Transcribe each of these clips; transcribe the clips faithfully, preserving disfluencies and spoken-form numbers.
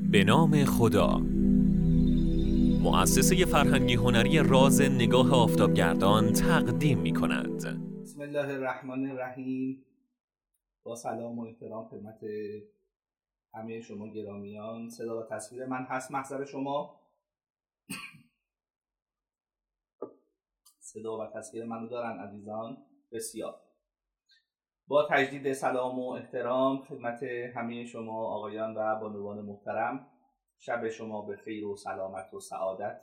به نام خدا. مؤسسه فرهنگی هنری راز نگاه آفتابگردان تقدیم می کند. بسم الله الرحمن الرحیم. با سلام و احترام خدمت همه شما گرامیان، صدا و تصویر من هست محضر شما. صدا و تصویر من رو دارن عزیزان؟ بسیار. با تجدید سلام و احترام خدمت همه شما آقایان و بانوان محترم، شب شما به خیر و سلامت و سعادت.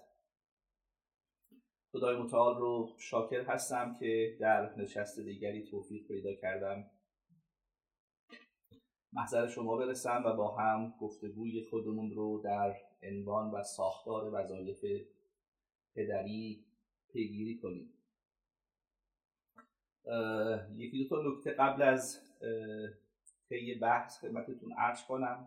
خدای متعال رو شاکر هستم که در نشست دیگری توفیق پیدا کردم محضر شما برسم و با هم گفتگوی خودمون رو در عنوان و ساختار وظایف پدری پیگیری کنیم. یکی دو تا نکته قبل از طی بحث خدمتتون عرض کنم.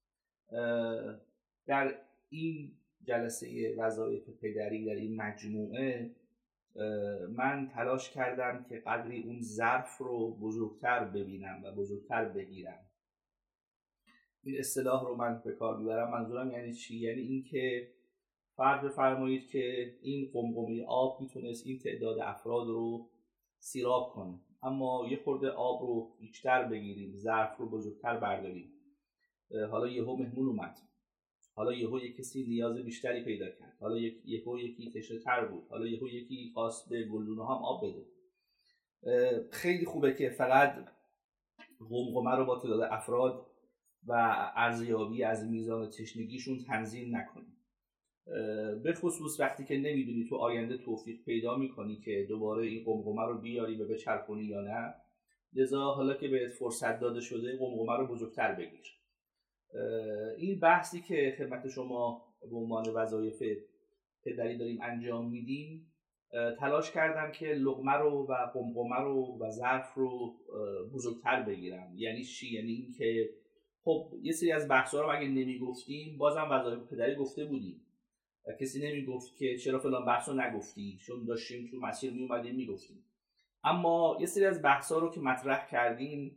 در این جلسه وظایف پدری، در این مجموعه، من تلاش کردم که قدری اون ظرف رو بزرگتر ببینم و بزرگتر بگیرم. این اصطلاح رو من به کار میبرم، منظورم یعنی چی؟ یعنی این که فرض بفرمایید که این قمقمه آب میتونست این تعداد افراد رو سیراب کنه، اما یه خورده آب رو بیشتر بگیریم، ظرف رو بزرگتر برداریم. حالا یهو مهمون اومد، حالا یهو یک کسی نیاز بیشتری پیدا کرد، حالا یک یهو یکی تشنه‌تر بود، حالا یهو یکی خواست به گلدونه هم آب بده. خیلی خوبه که فقط قمقمه رو با تعداد افراد و ارزیابی از میزان تشنگیشون تنظیم نکنیم، به خصوص وقتی که نمیدونی تو آینده توفیق پیدا میکنی که دوباره این قمقمه رو بیاری و بچرخونی یا نه. لذا حالا که بهت فرصت داده شده قمقمه رو بزرگتر بگیر. این بحثی که خدمت شما به عنوان وظایف پدری داریم انجام میدیم، تلاش کردم که لقمه رو و قمقمه رو و ظرف رو بزرگتر بگیرم. یعنی چی؟ یعنی این که خب یه سری از بحثا رو اگه نمیگفتیم بازم وظایف پدری گفته بودیم و کسی نمیگفت که چرا فلان بحث رو نگفتی، چون داشتیم تو مسیر میومدیم میگفتیم. اما یه سری از بحثا رو که مطرح کردیم،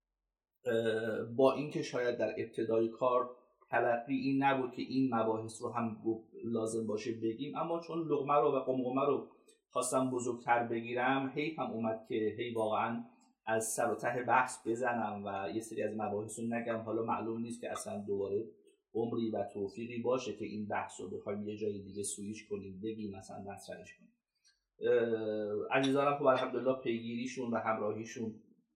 با اینکه شاید در ابتدای کار تلقی این نبود که این مباحث رو هم لازم باشه بگیم، اما چون لقمه رو و قمقمه رو خواستم بزرگتر بگیرم، حیف هم اومد که هی واقعا از سر و ته بحث بزنم و یه سری از مباحث رو نگم. حالا معلوم نیست که اصلا دوباره عمری و توفیقی باشه که این بحث رو بخوایم یه جای دیگه سویش کنیم، بگیم مثلا مطرحش کنیم. عزیزانم خب الحمدلله پیگیریشون و همراهیشون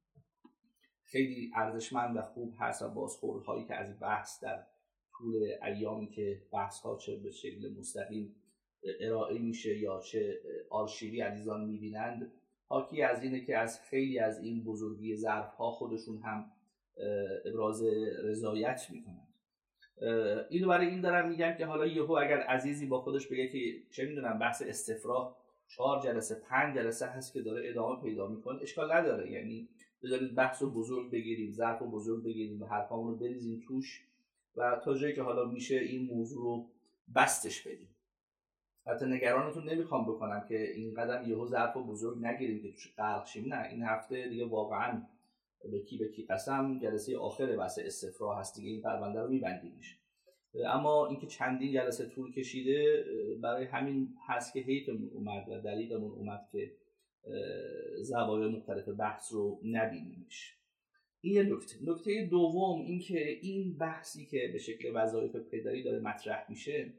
خیلی ارزشمند و خوب هست و بازخوردهایی که از بحث در طول ایامی که بحث ها چه به شکل مستقیم ارائه میشه یا چه آرشیوی عزیزان میبینند، حاکی از اینه که از خیلی از این بزرگی ظرف ها خودشون هم ابراز رضایت میکنند. اینو برای این دارم میگم که حالا یهو اگر عزیزی با خودش بگه که چه میدونم بحث استفراغ چهار جلسه پنج جلسه هست که داره ادامه پیدا میکنه، اشکال نداره. یعنی بذارید بحث رو بزرگ بگیریم، ظرف رو بزرگ بگیریم و حرفامون رو بریزیم توش و تا جایی که حالا میشه این موضوع رو بستش بدیم. حتی نگرانتون نمیخوام بکنم که این قدم یهو ظرف رو بزرگ نگیریم که توش غرق شیم. نه، این هفته دیگه واقعا به کی به کی قسم جلسه آخر بحث استفراغ هست دیگه، این پرونده رو میبندیمش. اما اینکه چندین جلسه طول کشیده برای همین هست که حیفمون اومد و دلیلمون اومد که زوایای مختلف بحث رو نبینیمش. این یه نکته. نکته دوم این که این بحثی که به شکل وظایف پدری داره مطرح میشه،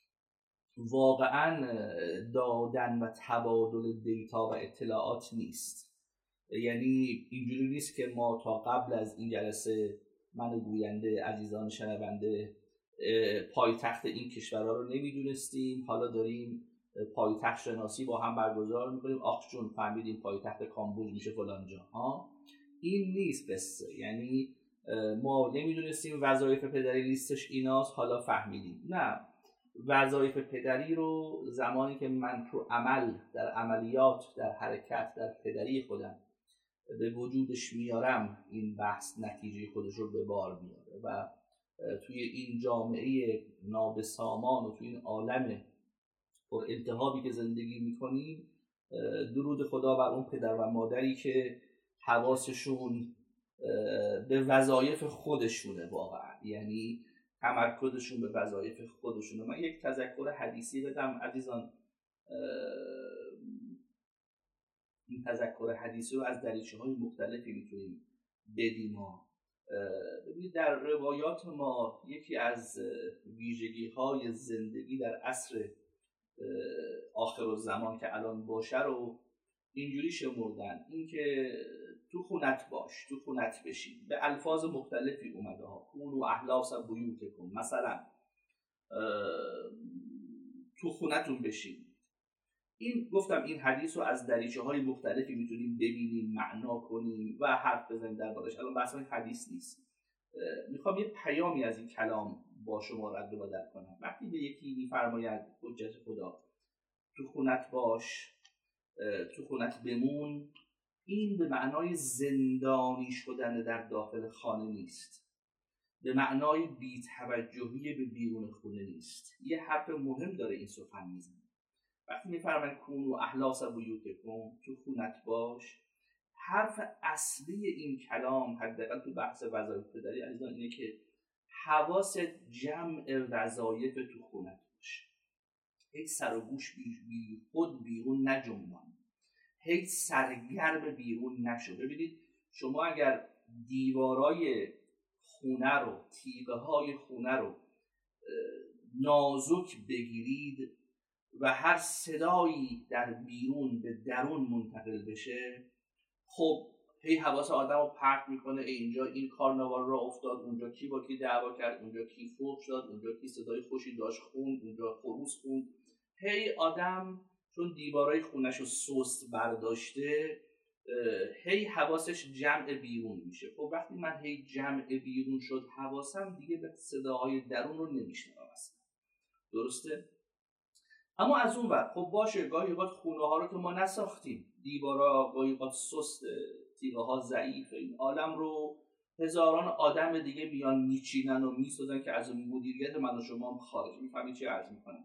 واقعا دادن و تبادل دیتا و اطلاعات نیست. یعنی اینجوری نیست که ما تا قبل از این جلسه، من گوینده، عزیزان شنونده، پایتخت این کشورها رو نمیدونستیم، حالا داریم پایتخت شناسی با هم برگزار میکنیم، آخ جون فهمیدیم پایتخت کامبوج میشه فلان جا. ها، این نیست قصه. یعنی ما نمیدونستیم وظایف پدری لیستش ایناست، حالا فهمیدیم. نه، وظایف پدری رو زمانی که من تو عمل، در عملیات، در حرکت، در پدری خودم به وجودش میارم، این بحث نتیجه خودش رو به بار میاره و توی این جامعه نابسامان و توی این عالم پر التهابی که زندگی میکنیم، درود خدا بر اون پدر و مادری که حواسشون به وظایف خودشونه واقعا. یعنی تمرکزشون به وظایف خودشونه. من یک تذکر حدیثی بدم عزیزان. این تذکر حدیثی رو از دریچه‌های مختلفی میتونیم بدیم. ما ببینید در روایات ما یکی از ویژگی‌های زندگی در عصر آخرالزمان که الان باشه رو اینجوری شمردن، اینکه تو خونت باش، تو خونت بشین. به الفاظ مختلفی اومده ها، کونوا احلاس بیوتکم، مثلا تو خونتون بشین. این گفتم این حدیث رو از دریچه های مختلفی میتونیم ببینیم، معنا کنیم و حرف بزنیم دربارش. الان بحث حدیث نیست. میخوام یه پیامی از این کلام با شما رد و بدل کنم. وقتی به یکی میفرماید حجت خدا تو خونت باش، تو خونت بمون، این به معنای زندانی شدن در داخل خانه نیست، به معنای بی‌توجهی به بیرون خونه نیست. یه حرف مهم داره این سخن میزنه. وقتی میفرماید کونوا احلاس بیوتکم، تو خونت باش، حرف اصلی این کلام حداقل تو بحث وظایف پدری عزیزان اینه که حواست جمع وظایف تو خونت باشه. هیچ سر و گوش بی, بی خود بیرون نجنبان، هیچ سرگرم بیرون نشو. ببینید شما اگر دیوارای خونه رو، تیغه های خونه رو نازک بگیرید و هر صدایی در بیرون به درون منتقل بشه، خب هی حواس آدم رو پرت میکنه. اینجا این کارناوال را افتاد، اونجا کی با کی دعوا کرد، اونجا کی فوق شد، اونجا کی صدای خوشی داشت خوند، اونجا خروس خوند. هی آدم چون دیوارای خونش رو سست برداشته، هی حواسش جمع بیرون میشه. خب وقتی من هی جمع بیرون شد، حواسم دیگه به صداهای درون رو نمیشنوم اصلا. درسته؟ اما از اون ور خب باشه، گاهی اوقات خونه ها رو که ما نساختیم، دیوارا گاهی اوقات سست، تیغه ها ضعیفه، این عالم رو هزاران آدم دیگه میان میچینن و میسازن که از مدیریت من و شما هم خارج. میفهمید چی عرض میکنم؟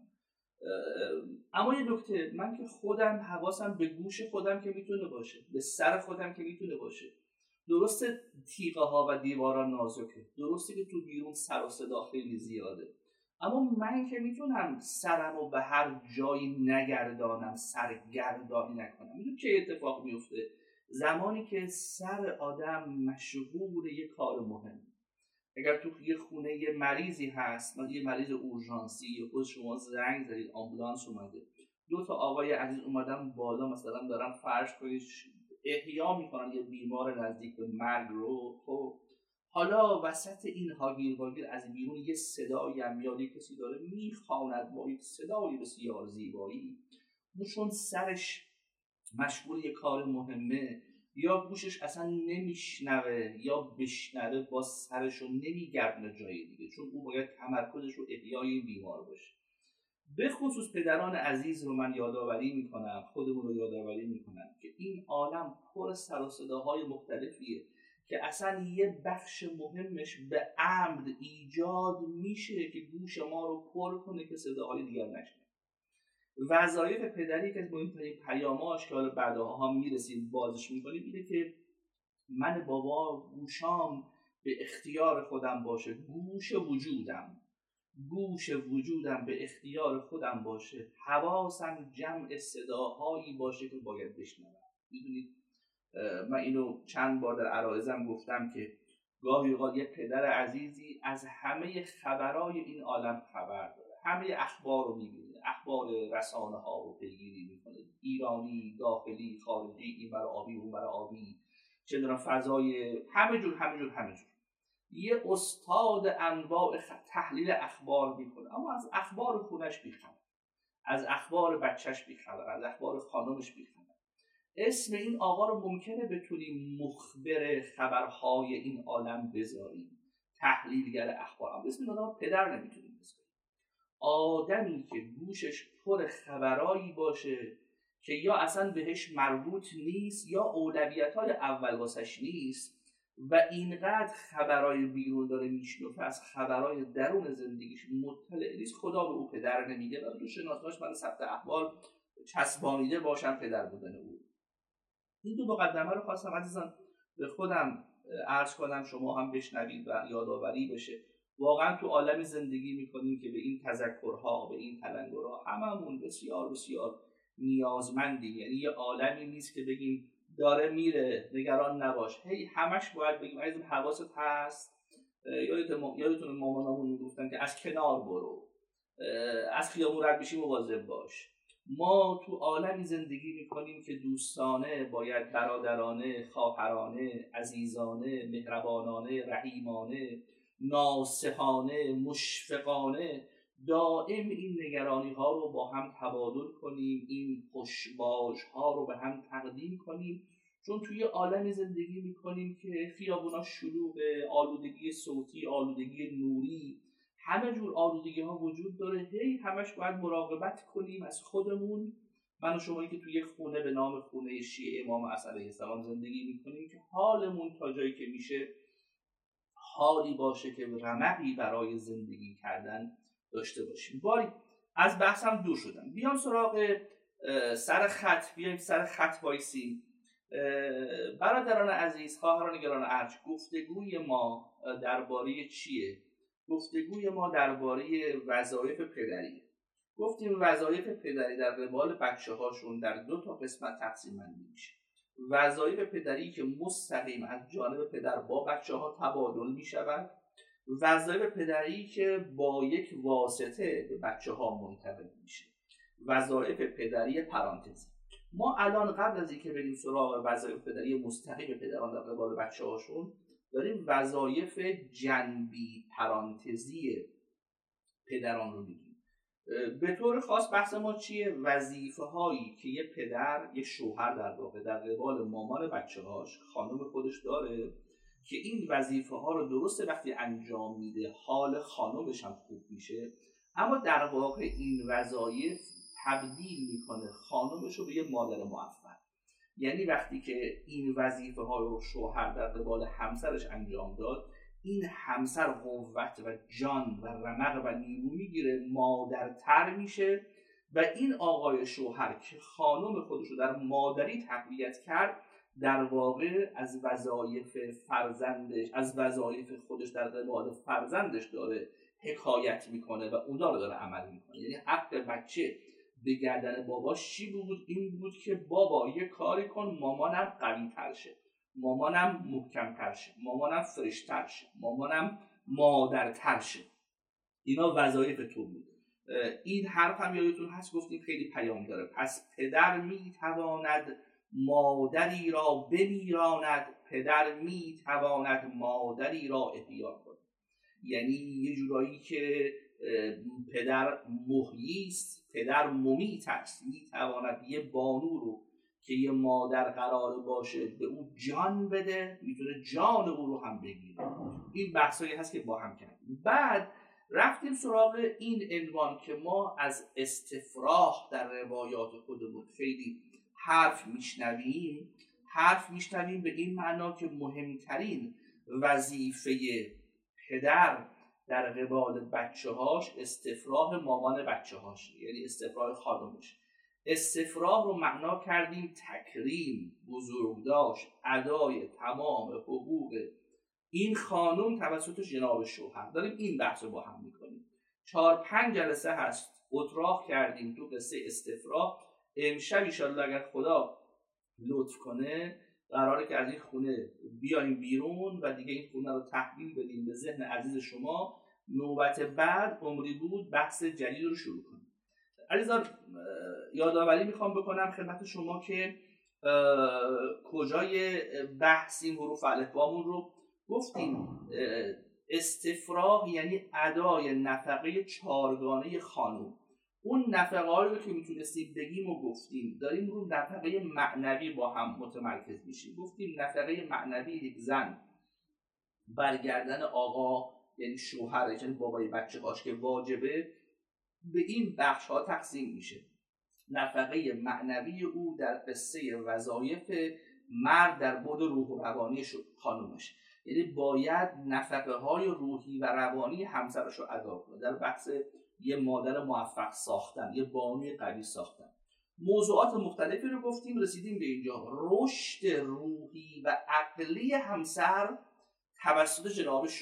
اما یه نکته، من که خودم حواسم به گوش خودم که میتونه باشه، به سر خودم که میتونه باشه. درسته تیغه ها و دیوارا نازکه، درسته که تو بیرون سر و صدا خیلی زیاده، اما من که میتونم سرم رو به هر جایی نگردانم، سرگردانی نکنم. میدونی چه اتفاق میفته زمانی که سر آدم مشغول یه کار مهم؟ اگر تو یه خونه یه مریضی هست، یه مریض اورژانسی، یا خود شما زنگ زدید آمبولانس اومده، دو تا آقای عزیز اومدن بالا، مثلا دارن فرض کنید احیا میکنن یه بیمار نزدیک به مرگ رو. خب حالا وسط این هاگیر واگیر از بیرون یه صدایی هم میاد، کسی داره میخواند با یک صدای بسیار زیبایی، چون سرش مشغول یه کار مهمه، یا گوشش اصلا نمیشنوه، یا بشنوه با سرش رو نمیگردونه جای دیگه، چون او باید تمرکزش رو احیای این بیمار باشه. به خصوص پدران عزیز رو من یادآوری میکنم، خودمون رو یادآوری میکنم که این عالم پر سر و صداهای مختلفیه که اصلا یه بخش مهمش به عمد ایجاد میشه که گوش ما رو پر کنه که صداهای دیگر نشنوه. وظایف پدری که از مهمترین پیاماش که حالا بعدها هم میرسیم بازش میکنیم اینه که من بابا گوشام به اختیار خودم باشه، گوش وجودم گوش وجودم به اختیار خودم باشه، حواسم جمع صداهایی باشه که باید بشنوم. میدونید من اینو چند بار در عرایزم گفتم که گاهی اوقات یک پدر عزیزی از همه خبرای این عالم خبر داره، همه اخبار رو میبینه، اخبار رسانه ها رو پیگیری میکنه، ایرانی، داخلی، خارجی، این برای آبی، اون برای آبی، چه دونم فضای همه جور همه جور همه جور. یه استاد انواع تحلیل اخبار میکنه، اما از اخبار خونش بیخبر، از اخبار بچهش بیخبر، از اخبار خانمش بیخبر. اسم این آقا رو ممکنه بتونیم مخبر خبرهای این عالم بذاریم، تحلیلگر اخبار، اما اسم این آدم پدر نمیتونیم بذاریم. آدمی که گوشش پر خبرایی باشه که یا اصلا بهش مربوط نیست یا اولویت‌های اول واسش نیست و اینقدر خبرای بیرون داره میشنوه، از خبرای درون زندگیش مطلع نیست، خدا به او پدر نمیگه و تو شناسناش من ثبت احوال چسبانیده باشم پدر بودن او. این دو مقدمه رو خواستم عزیزان به خودم عرض کنم، شما هم بشنوید و یادآوری بشه. واقعا تو عالمی زندگی میکنیم که به این تذکرها، به این تلنگرها هممون بسیار بسیار نیازمندیم. یعنی یه عالمی نیست که بگیم داره میره نگران نباش، هی همش باید بگیم عزیزم حواست هست، یادتون مامانامون میگفتن که از کنار برو، از خیابون رد بشی مواظب باش. ما تو عالمی زندگی میکنیم که دوستانه، باید برادرانه، خواهرانه، عزیزانه، مهربانانه، رحیمانه، ناصحانه، مشفقانه دائم این نگرانی ها رو با هم تبادل کنیم، این خوشباش ها رو به هم تقدیم کنیم، چون توی عالمی زندگی میکنیم که خیابونا شلوغه، آلودگی صوتی، آلودگی نوری، همه جور آلودگی ها وجود داره. هی همش باید مراقبت کنیم از خودمون. من و شمایی که توی یک خونه به نام خونه شیعه امام عصر علیه السلام زندگی میکنیم که حالمون تا جایی که میشه حالی باشه که رمقی برای زندگی کردن داشته باشیم. باری از بحثم دور شدم، بیام سراغ سر خط، بیایم سر خط وایسیم. برادران عزیز، خواهران گران ارج، گفتگوی ما درباره چیه؟ گفتگوی ما درباره وظایف پدری. گفتیم وظایف پدری در قبال بچه هاشون در دو تا قسمت تقسیم بندی میشه. وظایف پدری که مستقیم از جانب پدر با بچه ها تبادل می شود، وظایف پدری که با یک واسطه به بچه ها منتقل میشه، وظایف پدری پرانتزی. ما الان قبل از اینکه بریم سراغ وظایف پدری مستقیم پدران در قبال بچه هاشون، داریم وظایف جنبی پرانتزی پدران رو میگیم. به طور خاص بحث ما چیه؟ وظیفه هایی که یه پدر، یه شوهر در واقع در قبال مامان بچه هاش، خانم خودش داره، که این وظیفه ها رو درسته وقتی انجام میده حال خانمش هم خوب میشه، اما در واقع این وظایف تبدیل میکنه خانمش رو به یه مادر موفق. یعنی وقتی که این وظیفه ها رو شوهر در قبال همسرش انجام داد، این همسر قوت و جان و رمق و نیرو میگیره، مادرتر میشه، و این آقای شوهر که خانم خودش رو در مادری تقویت کرد، در واقع از وظایف فرزندش، از وظایف خودش در قبال فرزندش داره حکایت میکنه و اونا رو داره عمل میکنه. یعنی حق بچه به گردن باباش چی بود؟ این بود که بابا یه کاری کن مامانم قوی تر شه، مامانم محکم تر شه، مامانم فرشتر شه، مامانم مادرتر شه. اینا وظایف تو بود. این حرف هم یادتون هست گفتیم خیلی پیام داره. پس پدر میتواند مادری را بمیراند، پدر میتواند مادری را احیا کند. یعنی یه جورایی که پدر محیی است، پدر ممیت است، میتواند یه بانو رو که یه مادر قرار باشه به او جان بده، میتونه جان او رو هم بگیره. این بحثایی هست که با هم کردیم. بعد رفتیم سراغ این عنوان که ما از استفراغ در روایات خودمون خیلی حرف میشنویم. حرف میشنویم به این معنا که مهمترین وظیفه پدر در قبال بچه هاش استفراغ مامان بچه هاش، یعنی استفراغ خانمش. استفراغ رو معنا کردیم تکریم، بزرگداشت، ادای تمام حقوق این خانم توسط جناب شوهر. داریم این بحث رو با هم میکنیم. چهار پنج جلسه هست اتراق کردیم تو قصه استفراغ. امشب انشالله اگر خدا لطف کنه قراره که از این خونه بیایم بیرون و دیگه این خونه رو تحویل بدیم به ذهن عزیز شما. نوبت بعد عمری بود بحث جدید رو شروع کنیم. عزیزان یادآوری میخوام بکنم خدمت شما که کجای بحث این حروف الفبامون رو گفتیم. استفراغ یعنی ادای نفقه چهارگانه خانم. اون نفقه‌هایی رو که میتونستیم بگیم و گفتیم. داریم رو نفقه معنوی با هم متمرکز میشیم. گفتیم نفقه معنوی یک زن برگردن آقا یعنی شوهر، یعنی بابای بچه هاش که واجبه، به این بخش ها تقسیم میشه. نفقه معنوی او در قصه وظایف مرد در بعد روح و روانی خانومش، یعنی باید نفقه های روحی و روانی همسرش رو ادا کنه در بحث یه مادر موفق ساختن، یه بانوی قوی ساختن. موضوعات مختلفی رو گفتیم، رسیدیم به اینجا. رشد روحی و عقلی همسر توسط جناب شوهر،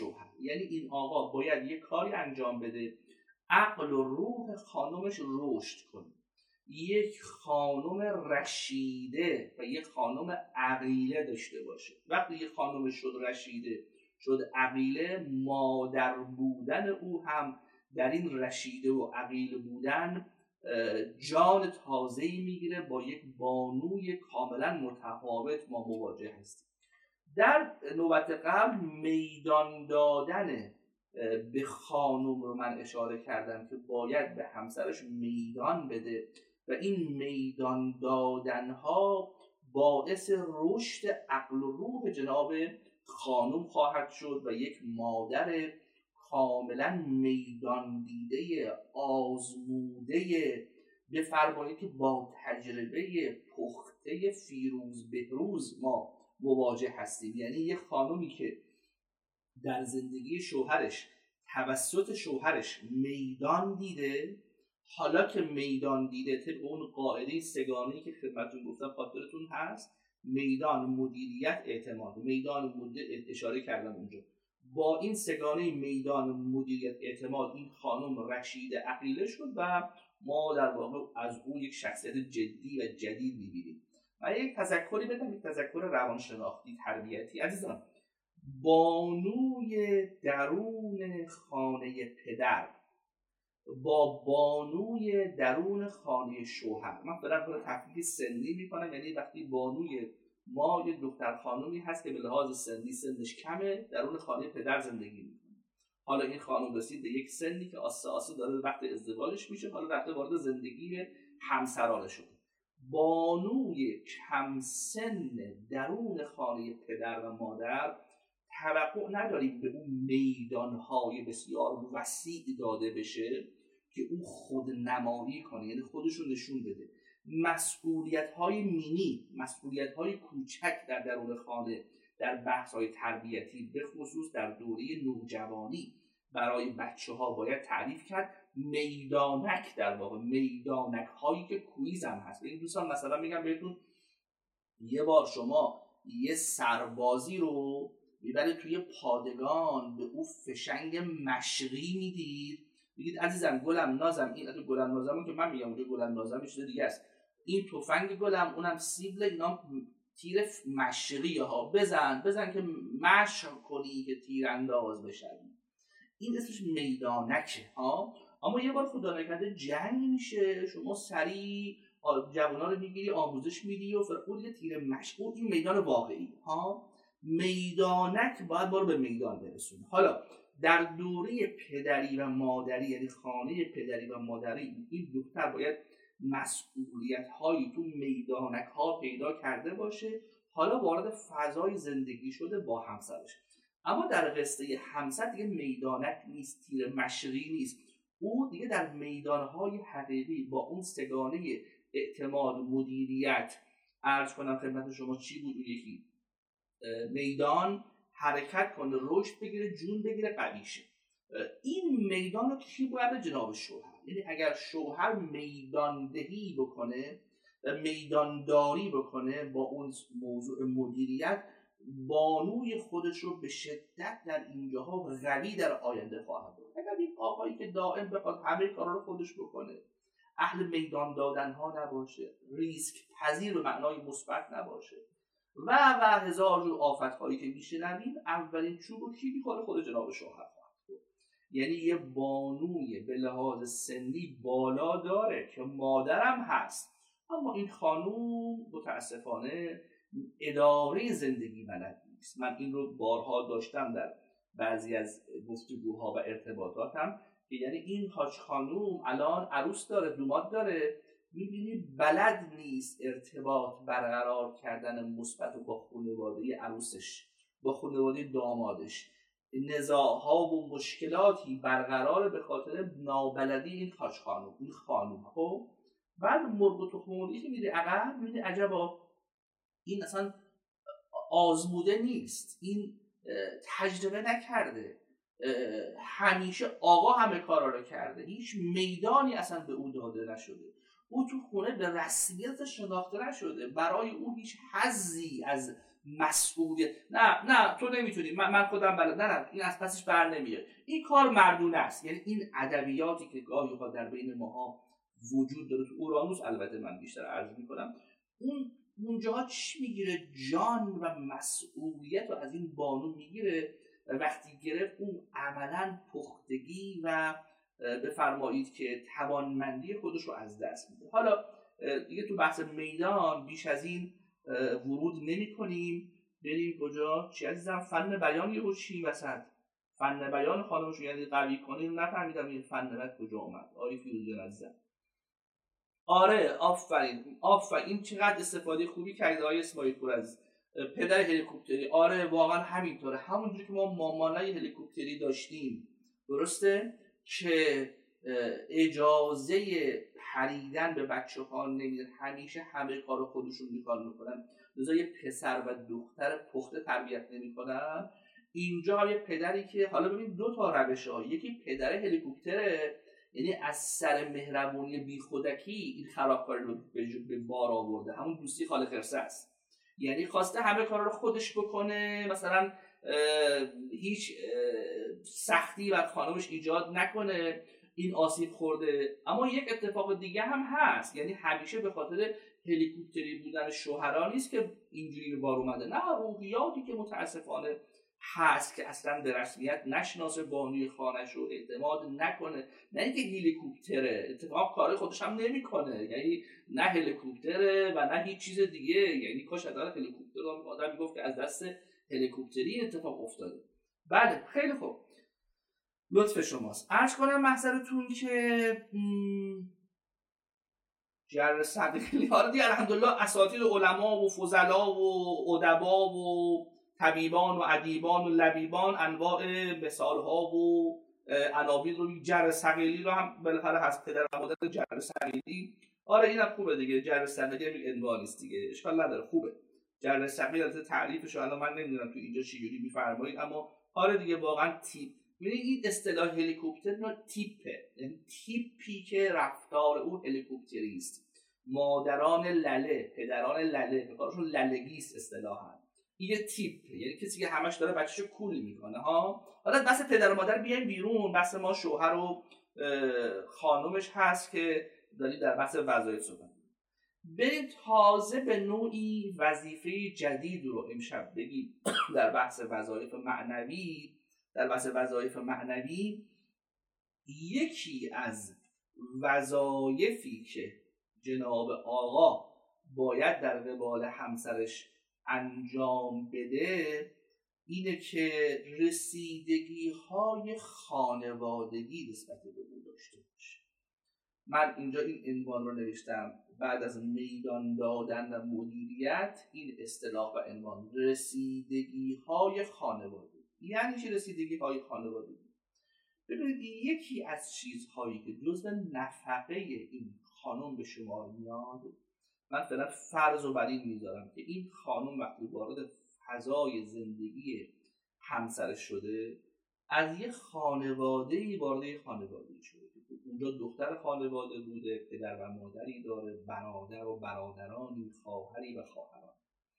یعنی این آقا باید یه کاری انجام بده عقل و روح خانومش رشد کنه، یک خانم رشیده و یک خانم عقیله داشته باشه. وقتی یک خانم شد رشیده، شد عقیله، مادر بودن او هم در این رشیده و عقیله بودن جان تازه‌ای میگیره. با یک بانوی کاملا متفاوت ما مواجه هستیم. در نوبت قبل میدان دادن به خانم رو من اشاره کردم که باید به همسرش میدان بده و این میدان دادنها باعث رشد عقل و روح جناب خانم خواهد شد و یک مادر کاملا میدان دیده، آزموده، بفرمایید که با تجربه پخته فیروز بهروز ما مواجه هستیم. یعنی یک خانمی که در زندگی شوهرش توسط شوهرش میدان دیده، حالا که میدان دیده طبق اون قاعده سگانه‌ای که خدمتتون گفتم خاطرتون هست، میدان، مدیریت، اعتماد. میدان مدیریت اشاره کردم اونجا. با این سگانه میدان، مدیریت، اعتماد این خانم رشید عقیله شد و ما در واقع از او یک شخصیت جدی و جدید می‌بینیم. و یک تذکری بدم، یک تذکر روانشناختی تربیتی. عزیزان، بانوی درون خانه پدر با بانوی درون خانه شوهر، من دارم برای تفکیک سنی میکنم، یعنی وقتی بانوی ما یک دختر خانومی هست که به لحاظ سنی سنش کمه، درون خانه پدر زندگی میکنه. حالا این خانم رسید به یک سنی که آسه آسه داره وقت ازدواجش میشه، حالا رفته وارد زندگی همسرانه شده. بانوی کم سن درون خانه پدر و مادر توقع نداریم به اون میدانهای بسیار وسیع داده بشه که او خود نمایی کنه، یعنی خودشو نشون بده. مسئولیت‌های مینی، مسئولیت‌های کوچک در درون خانه در بحث‌های تربیتی به خصوص در دوره نوجوانی برای بچه‌ها باید تعریف کرد. میدانک در واقع میدانک هایی که کویز هم هست. این دوستان مثلا میگم بهتون، یه بار شما یه سربازی رو میبرید توی پادگان، به او فشنگ مشقی میدید، میگید عزیزم گلم نازم، این از گلم نازم که من میگم اونجا گلم نازم یه چیز دیگه است، این تفنگ گلم، اونم سیبل، اینا تیر مشقی ها، بزن بزن که مشق کنی که تیر انداز بشن. این اسمش میدانکه ها. اما یه بار خدا نکرده جنگ میشه، شما سریع جوانا رو میگیری آموزش میدی و فرقود یه تیر مشغول، این میدان واقعی ها. میدانک باید بار به میدان برسونه. حالا در دوره پدری و مادری، یعنی خانه پدری و مادری، این دختر باید مسئولیت هایی تو میدانک ها پیدا کرده باشه. حالا وارد فضای زندگی شده با همسرش. اما در قصه همسر دیگه میدانک نیست، تیر مشقی نیست، او دیگه در میدانهای حقیقی با اون سگانه اعتماد، مدیریت، عرض کنم خدمت شما چی بود اون یکی میدان، حرکت کنه، رشد بگیره، جون بگیره، قوی شه. این میدان رو کی باید؟ جناب شوهر. یعنی اگر شوهر میداندهی بکنه و میدانداری بکنه با اون موضوع مدیریت، بانوی خودش رو به شدت در اینجاها قوی در آینده خواهد بود. اگر این آقایی که دائم بخواد همه کارا رو خودش بکنه، اهل میدان دادن ها نباشه، ریسک پذیر به معنای مثبت نباشه و و هزار جور آفت هایی که میشنویم، اولین چوب کی میخوره؟ خود جناب شوهر خواهد بود. یعنی یه بانوی به لحاظ سنی بالا داره که مادرم هست، اما این خانوم متاسفانه اداره زندگی بلد نیست. من این رو بارها داشتم در بعضی از گفتگوها و ارتباطاتم که یعنی این حاج خانوم الان عروس داره، دوماد داره، میبینی بلد نیست ارتباط برقرار کردن مثبت با خانواده عروسش، با خانواده دامادش. نزاعها و مشکلاتی برقرار به خاطر نابلدی این حاج خانوم، این خانوم. خب بعد مرغ و تخم‌مرغی که میری عقب، میبینی عجبا این اصلا آزموده نیست، این تجربه نکرده، همیشه آقا همه کارا رو کرده، هیچ میدانی اصلا به او داده نشده، او تو خونه به رسمیت شناخته نشده، برای او هیچ حظی از مسئولیت. نه نه تو نمیتونی، من, من خودم بلد، نه نه این از پسش بر نمیاد. این کار مردونه است. یعنی این ادبیاتی که گاهی اوقات در بین ماها وجود داره تو اورانوس، البته من بیشتر عرض میکنم، اون اونجا چی میگیره؟ جان و مسئولیت رو از این بانو میگیره و وقتی گرفت اون عملا پختگی و بفرمایید که توانمندی خودش رو از دست میده. حالا دیگه تو بحث میدان بیش از این ورود نمی کنیم. بریم کجا؟ چی عزیزم؟ فن بیان یهو چی وسط؟ فن بیان خانمش رو یعنی قوی کنیم. نفهمیدم این فن بیان کجا اومد. آقای فیروزی عزیزم. آره آفرین آفرین، این چقدر استفاده خوبی کرده آقای اسماعیل پور عزیز. پدر هلیکوپتری، آره واقعا همینطوره. همونجوری که ما مامانای هلیکوپتری داشتیم، درسته، که اجازه پریدن به بچه ها نمیدن، همیشه همه کار خودشون میکار میکنن، لذا یه پسر و دختر پخته تربیت نمیکنن. اینجا یه پدری که، حالا ببین دو تا روش ها، یکی پدر هلیکوپتره، یعنی از سر مهربونی بی خودکی این خرابکاری رو به بار آورده، همون دوستی خالق خرسه است. یعنی خواسته همه کار رو خودش بکنه، مثلا هیچ سختی بر خانمش ایجاد نکنه، این آسیب خورده. اما یک اتفاق دیگه هم هست، یعنی همیشه به خاطر هلیکوپتری بودن شوهرها نیست که اینجوری به بار اومده، نه، روحیاتی که متاسفانه هست که اصلا به رسمیت نشناسه بانوی خانش رو، اعتماد نکنه. نه اینکه هلیکوپتره، اتفاق کار خودش هم نمیکنه، یعنی نه هلیکوپتره و نه هیچ چیز دیگه. یعنی کاش حداقل هلیکوپتر رو آدم میگفت که از دست هلیکوپتری اتفاق افتاده. بله خیلی خوب، لطف شماست. عرض کنم محضرتون که جر صدقلی ها رو دیگه الحمدلله اساتید و علما و فضلا و ادبا و طبیبان و ادیبان و لبیبان انواع مثال ها و عناوین رو، جر صقیلی رو هم بالاخره هست، پدر و مادر جر صقیلی. آره اینم خوبه دیگه، جر صقیلی هم عنوان نیست دیگه، اشکال نداره، خوبه. جر صقیلی البته تعریفش رو الان من نمیدونم تو اینجا چجوری میفرمایید، اما آره دیگه واقعا تیپ، یعنی این اصطلاح هلیکوپتر نه تیپه، یعنی تیپی که رفتار او هلیکوپتری است. مادران لله، پدران لله، به کارشون للگی است اصطلاحاً. این یه تیپ، یعنی کسی که همش داره بچه‌شو کول میکنه ها. حالا بس پدر و مادر بیاین بیرون، بس ما شوهر و خانومش هست که دارید در بحث وظایف صحبت. بریم تازه به نوعی وظیفه جدید رو امشب بگیم در بحث وظایف معنوی. در بحث وظایف معنوی یکی از وظایفی که جناب آقا باید در قبال همسرش انجام بده اینه که رسیدگی های خانوادگی نسبت به او داشته باشه. من اینجا این عنوان رو نوشتم بعد از میدان دادن و مدیریت، این اصطلاح و عنوان رسیدگی های خانوادگی. یعنی چه رسیدگی های خانوادگی؟ ببینید یکی از چیزهایی که جزء نفقه این خانم به شما میاد، من فعلا فرض رو بر این میذارم که این خانم وقتی وارد فضای زندگی همسرش شده، از یه خانواده‌ای وارد یه خانواده‌ای شده. اونجا دختر خانواده بوده، پدر و مادری داره، برادر و برادرانی، خواهری و خواهران.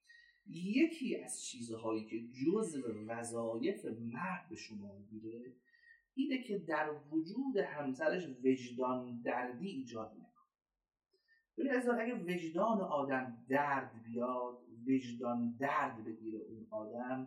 یکی از چیزهایی که جزء وظایف مرد به شما میگیره اینه که در وجود همسرش وجدان دردی ایجاد نکنه. ببین از اگه وجدان آدم درد بیاد، وجدان درد بگیره اون آدم،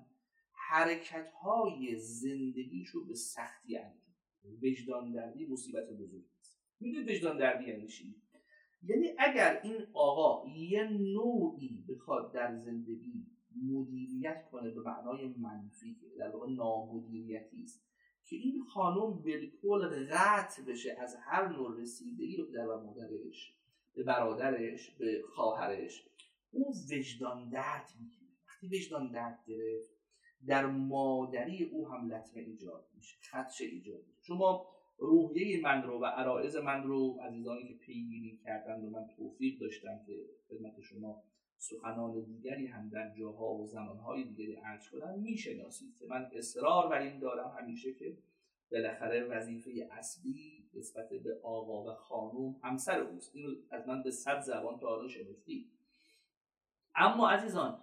حرکت‌های زندگیشو به سختی انجام. وجدان دردی مصیبت بزرگی است. میدونید وجدان دردی یعنی چی؟ یعنی اگر این آقا یه نوعی بخواد در زندگی مدیریت کنه به معنای منفی، در واقع نامدیریتی است، که این خانم بالکل قطع بشه از هر نوع رسیدگی به پدر و مادرش، به برادرش، به خواهرش، اون وجدان درد میگیره. وقتی وجدان درد گرفت، در مادری او هم لطمه ایجاد میشه، خدشه ایجاد میشه. شما روحیه من رو و عرایض من رو، عزیزانی که پیگیری کردن و من توفیق داشتم که خدمت شما سخنان دیگری هم در جاها و زمانهای دیگری عرض کنم، میشناسید که من اصرار بر این دارم همیشه که بالاخره وظیفه اصلی نسبت به آقا و خانم همسر اوست. اینو از من به صد زبان تا حالا شنیدید. اما عزیزان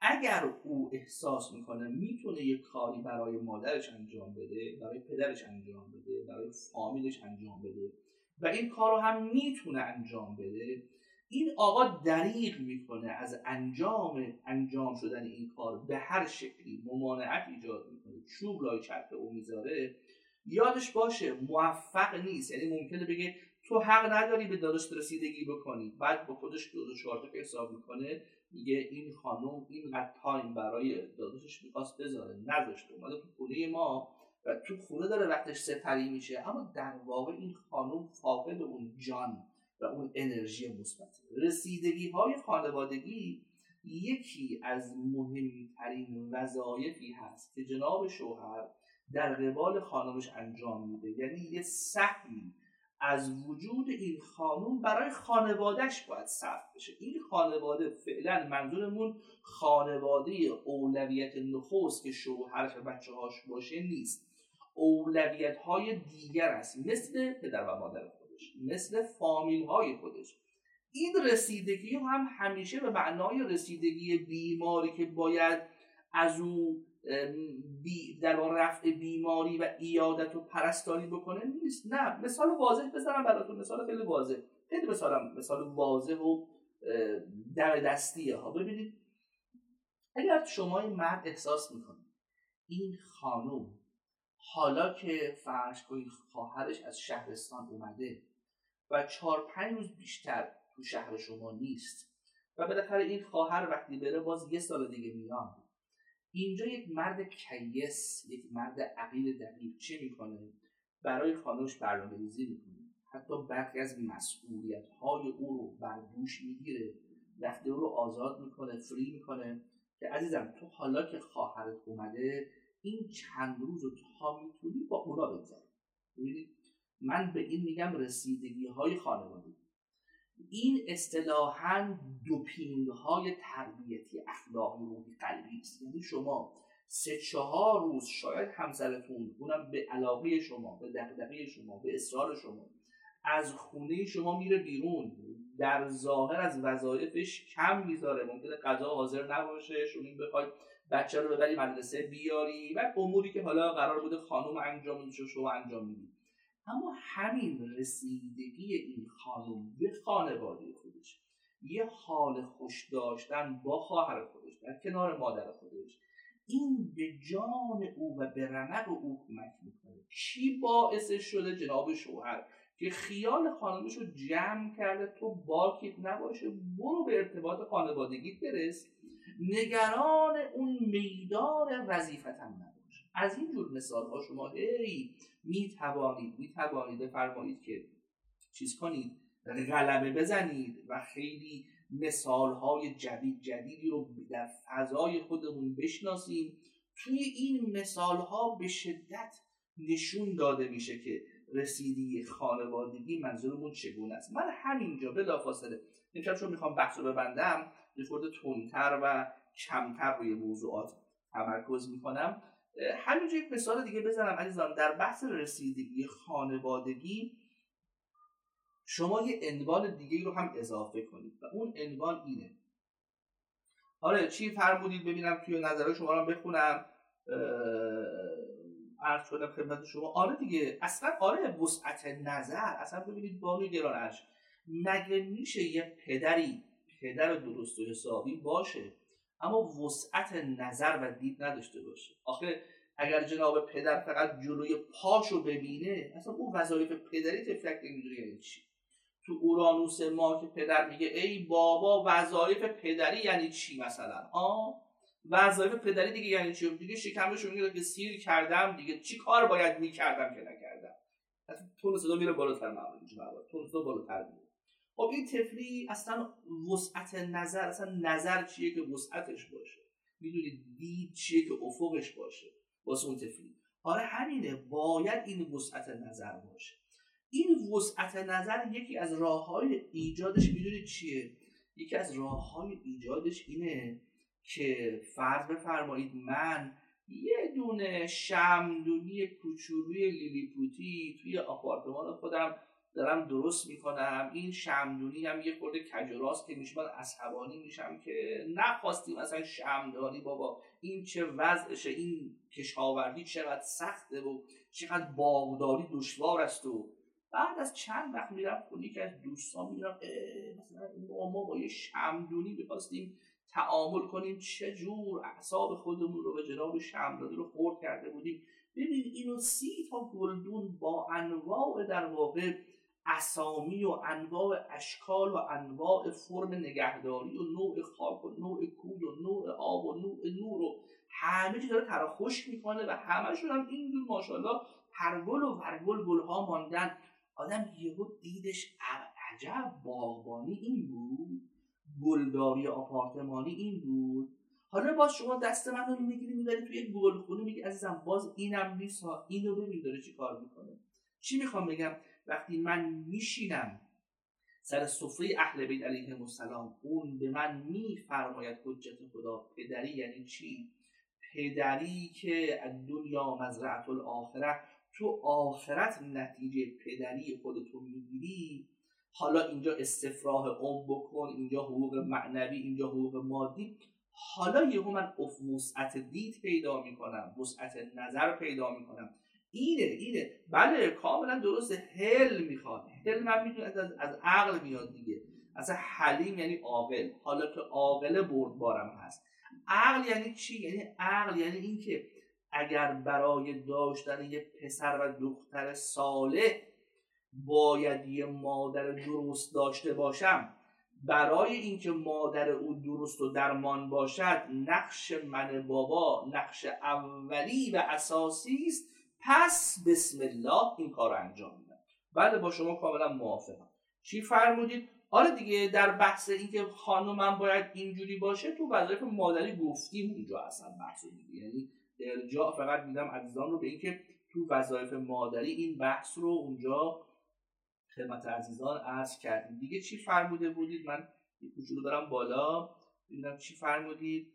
اگر او احساس میکنه میتونه یک کاری برای مادرش انجام بده، برای پدرش انجام بده، برای فامیلش انجام بده و این کار رو هم میتونه انجام بده، این آقا دریغ میکنه از انجام انجام شدن این کار، به هر شکلی ممانعت ایجاد میکنه، چوب لای چرخ او میذاره. یادش باشه موفق نیست، یعنی ممکنه بگه تو حق نداری به داداش رسیدگی بکنی، بعد با خودش دو دو چهار تا حساب میکنه، میگه این خانم اینقدر تایم برای داداشش میخواست بذاره نذاشته، اومده تو خونه ما و تو خونه داره وقتش سپری میشه، اما در واقع این خانم فاقد اون جان و اون انرژی مثبت. رسیدگی های خانوادگی یکی از مهمترین وظایفی هست که جناب شوهر در قبال خانمش انجام میده، یعنی یه سهمی از وجود این خانم برای خانوادهش باید صرف بشه. این خانواده فعلا منظورمون خانواده اولویت نخست که شوهرش و بچه هاش باشه نیست، اولویت های دیگر است، مثل پدر و مادر خودش، مثل فامیل های خودش. این رسیدگی هم همیشه به معنای رسیدگی بیماری که باید از او بی در واقع رفع بیماری و عیادت و پرستاری بکنه نیست. نه، مثال واضح بزنم براتون، مثال خیلی واضح، خیلی مثالم مثال واضح و در دستیه ها. ببینید اگر شما این مرد احساس میکنید این خانم حالا که فرض کنید خواهرش از شهرستان اومده و چهار پنج روز بیشتر تو شهر شما نیست و بالاخره این خواهر وقتی بره باز یه سال دیگه میاد، اینجا یک مرد کیس، یک مرد عقیل دقیق چه میکنه؟ برای خانمش برنامه‌ریزی میکنه، حتی برخی از مسئولیت‌های او رو بر دوش میگیره، وقتی او رو آزاد میکنه، فری میکنه که عزیزم تو حالا که خواهرت اومده این چند روز رو تا میتونی با اونا بگذار. ببینید من به این میگم رسیدگی های خانوادگی. این اصطلاحاً دوپینگ های تربیتی اخلاقی روحی قلبی است. یعنی شما سه چهار روز شاید همسرتون، اونم به علاقه شما، به دغدغه شما، به اصرار شما، از خونه شما میره بیرون، در ظاهر از وظایفش کم میذاره، ممکنه غذا حاضر نباشه، شما بخواید بچه رو ببری مدرسه بیاری و اموری که حالا قرار بوده خانم انجام بده شما انجام میدید. اما همین رسیدگی این خانم به خانواده خودش، یه حال خوش داشتن با خواهر خودش در کنار مادر خودش، این به جان او و به رمق او کمک میکنه. چی باعثش شده؟ جناب شوهر که خیال خانمش رو جمع کرده تو باکیت نباشه، برو به ارتباط خانوادگیت برس، نگران اون میدان وظیفت هم نباشه. از این جور مثال ها شما هی می توانید می توانید بفرمایید که چیز کنید، غلبه بزنید و خیلی مثال های جدید جدیدی رو در فضای خودمون بشناسیم. توی این مثال ها به شدت نشون داده میشه که رسیدگی خانوادگی منظورمون چگونه است. من همینجا بلافاصله امشب چون میخوام بحث رو ببندم یه خورده تندتر و کمتر روی موضوعات تمرکز میکنم. همینجا یک مثال دیگه بزنم عزیزان. در بحث رسیدگی خانوادگی شما یه عنوان دیگه رو هم اضافه کنید و اون عنوان اینه. آره چی فرمودید ببینم توی نظر شما رو بخونم عرض کنم خدمت شما. آره دیگه اصلا آره وسعت نظر. اصلا ببینید بانوی گرانش مگه میشه یه پدری پدر درست و حسابی باشه اما وسعت نظر و دید نداشته باشه؟ آخه اگر جناب پدر فقط جلوی پاشو ببینه اصلا اون وظایف پدری تفلک نمیدونه یعنی چی. تو اورانوس ما که پدر میگه ای بابا وظایف پدری یعنی چی مثلا؟ آ وظایف پدری دیگه یعنی چی؟ دیگه شکمش میگه که سیر کردم دیگه، چی کار باید میکردم که نکردم. اصلا تون صدا میره بالاتر، معمولی جواب تون صدا بالاتر میره. خب این طفلی اصلا وسعت نظر، اصلا نظر چیه که وسعتش باشه، میدونید دید چیه که افقش باشه واسه اون طفلی. آره همینه، باید این وسعت نظر باشه. این وسعت نظر یکی از راه‌های ایجادش میدونید چیه؟ یکی از راه‌های ایجادش اینه که فرض بفرمایید من یه دونه شمعدونی کوچولوی لیلیپوتی توی آپارتمان خودم دارم درست میکنم. این شمعدونی هم یه خورده کج و راست که میشه، من عصبانی میشم که نخواستیم مثلا شمعدانی بابا، این چه وضعشه، این کشاورزی چقدر سخته و چقدر باغداری دشوار است. و بعد از چند وقت میرم خونه که از دوستان میرم مثلا ما با یه شمعدونی میخواستیم تعامل کنیم، چه جور اعصاب خودمون رو به جناب شمعدانی رو خورد کرده بودیم. ببین اینو سی تا گلدون با انواع در واقع اسامی و انواع اشکال و انواع فرم نگهداری و نوع خاک و نوع کوه و نوع آب و نوع نور و همه چیز داره ترا خشک میکنه و همشون هم اینجور ماشاءالله پرگل و ورگل گلها ماندن. آدم یهو دیدش عجب باغبانی این بود، گلداری آپارتمانی این بود. حالا باز شما دست من رو میگیری میبری توی گلخونه میگی عزیزم باز اینم نیست ها، اینو ببین داره چی کار میکنه. چی میخوام بگم؟ وقتی من میشینم سر سفره اهل بیت علیهم السلام، اون به من میفرماید حجت خدا. پدری یعنی چی؟ پدری که دنیا مزرعه الاخره، تو آخرت نتیجه پدری خودتو میگیری. حالا اینجا استفراغ عمر بکن، اینجا حقوق معنوی، اینجا حقوق مادی. حالا یهو من وسعت دید پیدا میکنم، وسعت نظر پیدا میکنم. اینه اینه بله کاملا درسته. حل میخواد، حل من میدونم از, از عقل میاد دیگه. اصلا حلیم یعنی عاقل، حالا که عاقل بردبارم هست. عقل یعنی چی؟ یعنی عقل یعنی این که اگر برای داشتن یه پسر و دختر صالح باید یه مادر درست داشته باشم، برای اینکه مادر او درست و درمان باشد نقش من بابا نقش اولی و اساسی است، پس بسم الله این کار رو انجام میدم. بله با شما کاملا موافقم. چی فرمودید؟ آره دیگه در بحث اینکه خانومم باید اینجوری باشه تو وظایف مادری گفتیم اونجا اصلا بحث دیگه، یعنی ارجاع فقط میدم عزیزان رو به اینکه تو وظایف مادری این بحث رو اونجا خدمت عزیزان عرض کردیم دیگه. چی فرموده بودید؟ من یه کوچولو دارم بالا ببینم چی فرمودید.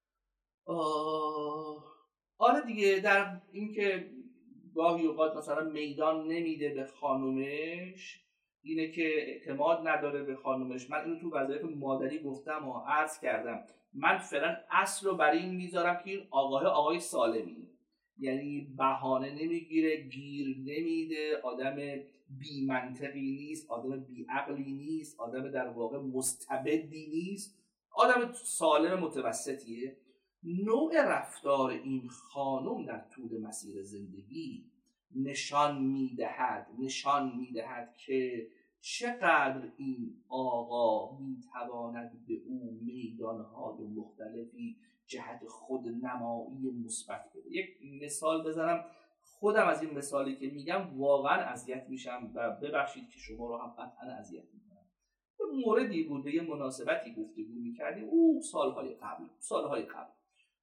آه... آره دیگه در اینکه گاهی اوقات مثلا میدان نمیده به خانومش، اینه که اعتماد نداره به خانومش. من اینو تو وظایف مادری گفتم و عرض کردم. من فعلا اصل رو برای این میذارم که این آقای آقای سالمیه، یعنی بهانه نمیگیره، گیر نمیده، آدم بی منطقی نیست، آدم بی عقلی نیست، آدم در واقع مستبدی نیست، آدم سالم متوسطیه. نوع رفتار این خانم در طول مسیر زندگی نشان میدهد نشان میدهد که چقدر این آقا میتواند به او میدانهای مختلفی جهت خود نمایی مثبت بده. یک مثال بزنم، خودم از این مثالی که میگم واقعا اذیت میشم و ببخشید که شما رو هم قطعا اذیت میکنم. یه موردی بود، به یه مناسبتی گفتگو میکردیم او سالهای قبل سالهای قبل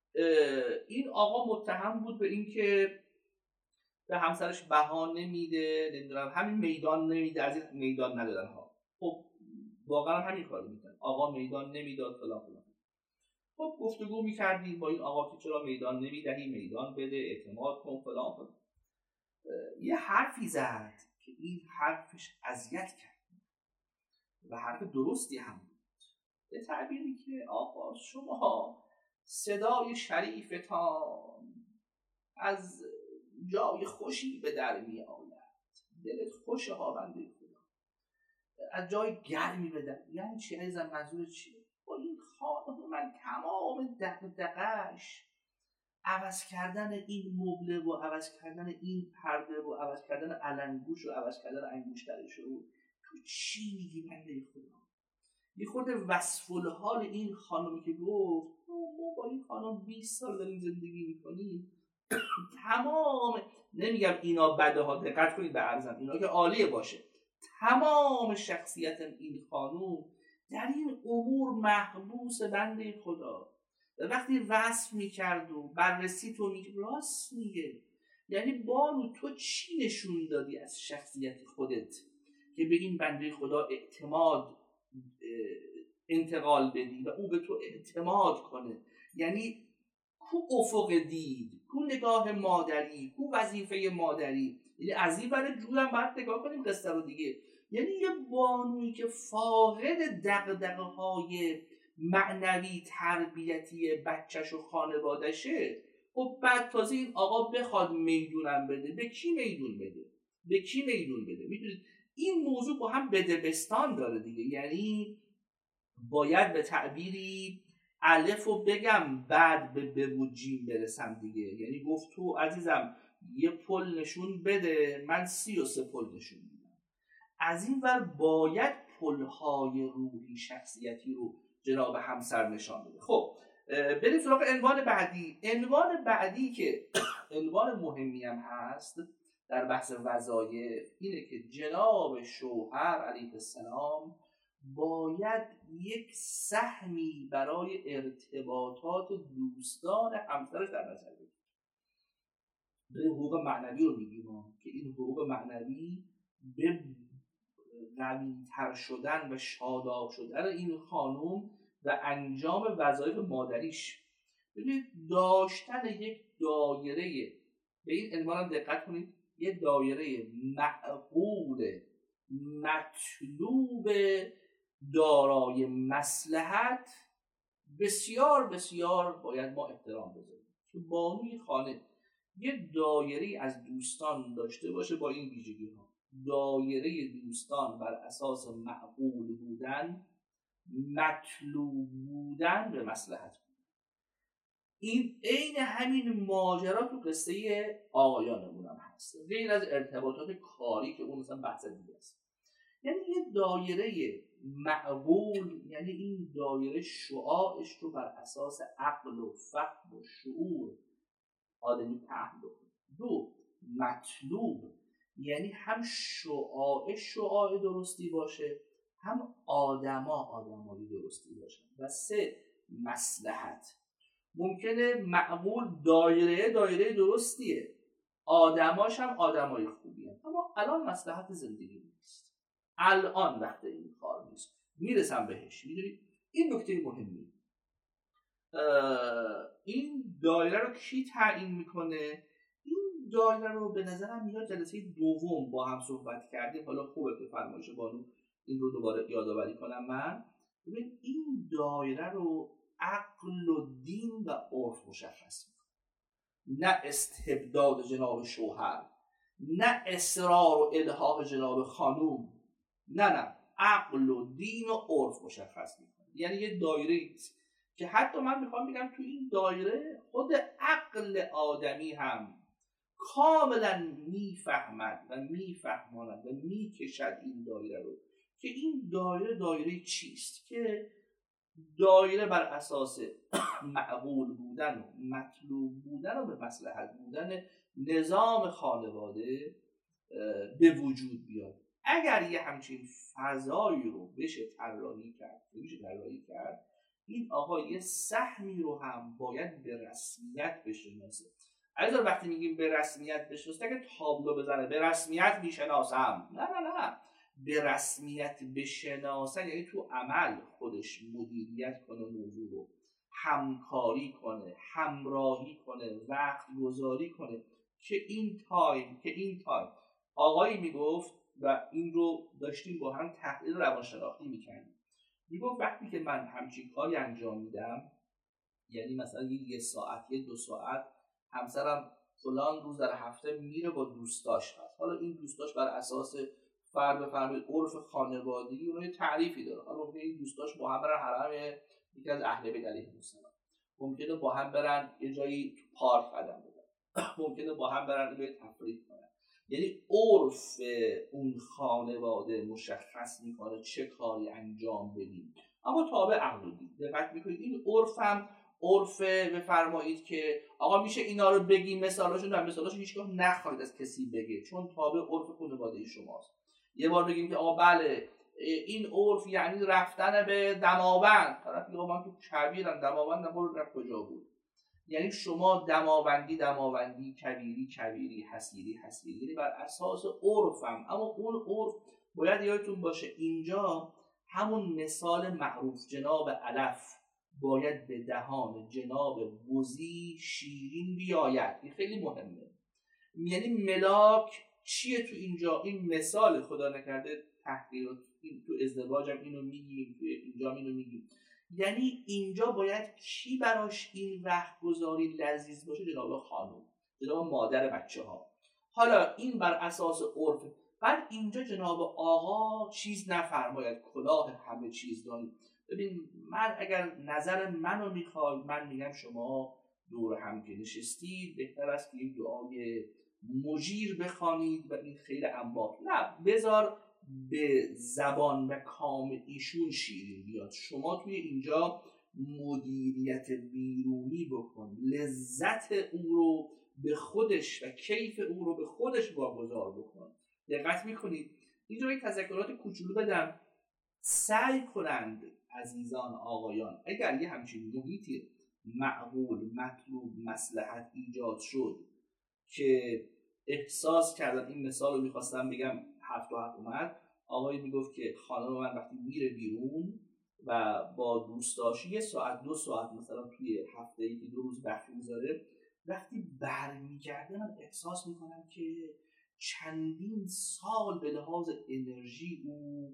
این آقا متهم بود به این که به همسرش بهانه میده، نمیدونم همین میدان نمیده، از این میدان ندادن ها. خب واقعا همین کارو میکنه، آقا میدان نمیداد فلان فلان. خب گفتگو میکردیم با این آقا که چرا میدان نمیدهی، میدان بده، اعتماد کن فلان فلان. یه حرفی زد که این حرفش اذیت کرد و حرف درستی هم بود، به تعبیری که آقا شما صدای شریفتان از جای خوشی به در می آید، دلت خوشه ها بنده خدا، از جای گرمی به در. یعنی چی عزیزم؟ منظور چیه؟ با این خانم من تمام دغدغه‌اش عوض کردن این مبله و عوض کردن این پرده و عوض کردن علنگوش و عوض کردن انگشترش و تو چی میگی بنده خدا؟ یه خورده وصف الحال این خانمی که گفت ما با این خانم بیست سال داریم زندگی میکنیم، تمام، نمیگم اینا بده ها، دقت کنید به عرضم، اینا که عالیه باشه، تمام شخصیت این خانم در این امور محبوس بنده خدا. و وقتی وصف میکرد و بررسی تو میگه راست میگه، یعنی بانو تو چی نشون دادی از شخصیت خودت که به این بنده خدا اعتماد انتقال بدی و او به تو اعتماد کنه؟ یعنی کو افق دید، کو نگاه مادری، کو وظیفه مادری. یعنی از این برای جورم باید نگاه کنیم قصه رو دیگه. یعنی یه بانویی که فاقد دغدغه های معنوی تربیتی بچهش و خانوادشه، خب بعد تازه این آقا بخواد میدونم بده، به کی میدون بده؟ به کی میدون بده؟ میدونید این موضوع با هم بدبستان داره دیگه. یعنی باید به تعبیری الف رو بگم بعد به به و جیم برسم دیگه. یعنی گفت تو عزیزم یه پل نشون بده، من سی و سه پل نشون میدم. از این ور باید پلهای روحی شخصیتی رو جناب همسر نشان بده. خب بریم سراغ عنوان بعدی. عنوان بعدی که عنوان مهمی هم هست در بحث وظایف اینه که جناب شوهر علیه السلام باید یک سهمی برای ارتباطات دوستان همسرش در نظر بگیره. داریم حقوق معنوی رو میگیم که این حقوق معنوی به قوی‌تر شدن و شاداب شدن این خانم و انجام وظایف مادریش. ببینید داشتن یک دایره، به این عنوان دقت کنید، یک دایره معقول مطلوب دارای مصلحت بسیار بسیار باید ما احترام بذاریم که بانوی خانه یه دایره از دوستان داشته باشه با این ویژگی ها. دایره دوستان بر اساس معقول بودن، مطلوب بودن، به مصلحت بودن. این عین همین ماجرا تو قصه آقایانمون هم هست، غیر از ارتباطات کاری که اون مثلا بحث دیگه است. یعنی یه دایره معقول، یعنی این دایره شعاعش رو بر اساس عقل و فهم و شعور آدمی پهن بکنه. دو، مطلوب، یعنی هم شعاع شعاع درستی باشه، هم آدما آدمایی درستی باشه. و سه، مصلحت. ممکنه معقول دایره دایره درستیه، آدماش هم آدمای خوبیه، اما الان مصلحت زندگی نیست، الان وقت این کار نیست، میرسم بهش. میدونید این نکته مهمی. این دایره رو کی تعیین میکنه؟ این دایره رو به نظرم میاد جلسه دوم با هم صحبت کردیم، حالا خوبه که فرمایش بانو این رو دوباره یادآوری کنم. من ببین این دایره رو عقل و دین و عرف مشخص میکنه، نه استبداد جناب شوهر، نه اصرار و الحاح جناب خانوم، نه نه عقل و دین و عرف مشخص میکنه. یعنی یه دایره است که حتی من میخوام بگم تو این دایره خود عقل آدمی هم کاملا میفهمد و میفهماند و میکشد این دایره رو که این دایره دایره چیست، که دایره بر اساس معقول بودن و مطلوب بودن و به مصلحت بودن نظام خانواده به وجود بیاد. اگر یه همچین فضایی رو بشه طراحی کرد، بشه طراحی کرد، این آقا یه سهمی رو هم باید به رسمیت بشناسه. عزیزان وقتی میگیم به رسمیت بشناسه، اگه تابلو بزنه به رسمیت میشناسم، نه نه نه، به رسمیت بشناسه یعنی تو عمل خودش مدیریت کنه، موضوع رو همکاری کنه، همراهی کنه، وقت گذاری کنه که این تایم که این تایم آقایی میگفت و این رو داشتیم با هم تحلیل روانشناختی میکنیم، میگفت وقتی که من همچین کاری انجام میدم، یعنی مثلا یه ساعت یه دو ساعت همسرم فلان روز در هفته میره با دوستاش هست، حالا این دوستاش بر اساس فرد بفرمایید عرف خانوادگی اون یه تعریفی داره، حالا ممکنه این دوستاش با هم برن حرم یکی از اهل بیت علیهم السلام، ممکنه با هم برن یه جایی پارک قدم بزنن، ممکنه با هم برن به تفریح کنن. یعنی عرف اون خانواده مشخص میکنه چه کاری انجام بدیم، اما تابع عقل و دین. دقت میکنید این عرف هم عرف بفرمایید که آقا میشه اینا رو بگیم، مثالاشون در مثالاشون هیچگاه نخواهید از کسی بگه چون تابع عرف خانواده شماست. یه بار بگیم که آقا بله این عرف یعنی رفتن به دماوند، طرف میگه من تو کبیرم دماوند نبرو رفت کجا بود، یعنی شما دماوندی دماوندی، کبیری کبیری، حسیری حسیری، یعنی بر اساس عرفم. اما اون عرف باید یادتون باشه اینجا همون مثال معروف جناب علف باید به دهان جناب وزی شیرین بیاید، این خیلی مهمه. یعنی ملاک چیه تو اینجا؟ این مثال خدا نکرده تحقیر، این تو ازدواجم اینو میگیم، تو اینجا اینو میگیم. یعنی اینجا باید کی براش این وقت گذاری لذیذ باشه؟ جناب خانم، جناب مادر بچه ها. حالا این بر اساس عرف. بعد اینجا جناب آقا چیز نفرماید، کلاه همه چیز دارید. ببین من اگر نظر منو میخوای، من میگم شما دور هم که نشستید بهتر است که این دعای مجیر بخوانید و این خیلی انبار. نه، بذار به زبان و کام ایشون شیرین بیاد. شما توی اینجا مدیریت بیرونی بکن، لذت او رو به خودش و کیف او رو به خودش واگذار بکن. دقت میکنید اینجا یک تذکرات کوچولو بدم. سعی کنند عزیزان آقایان، اگر یه همچین محیطی معقول مطلوب مصلحت ایجاد شد که احساس کردن، این مثال رو میخواستم بگم، هفت و هفت اومد، آقایی میگفت که خانم من وقتی میره بیرون و با دوستاش یه ساعت دو ساعت مثلا توی هفته ای که دو روز وقت میذاره، وقتی برمیگرده من احساس میکنم که چندین سال به لحاظ انرژی او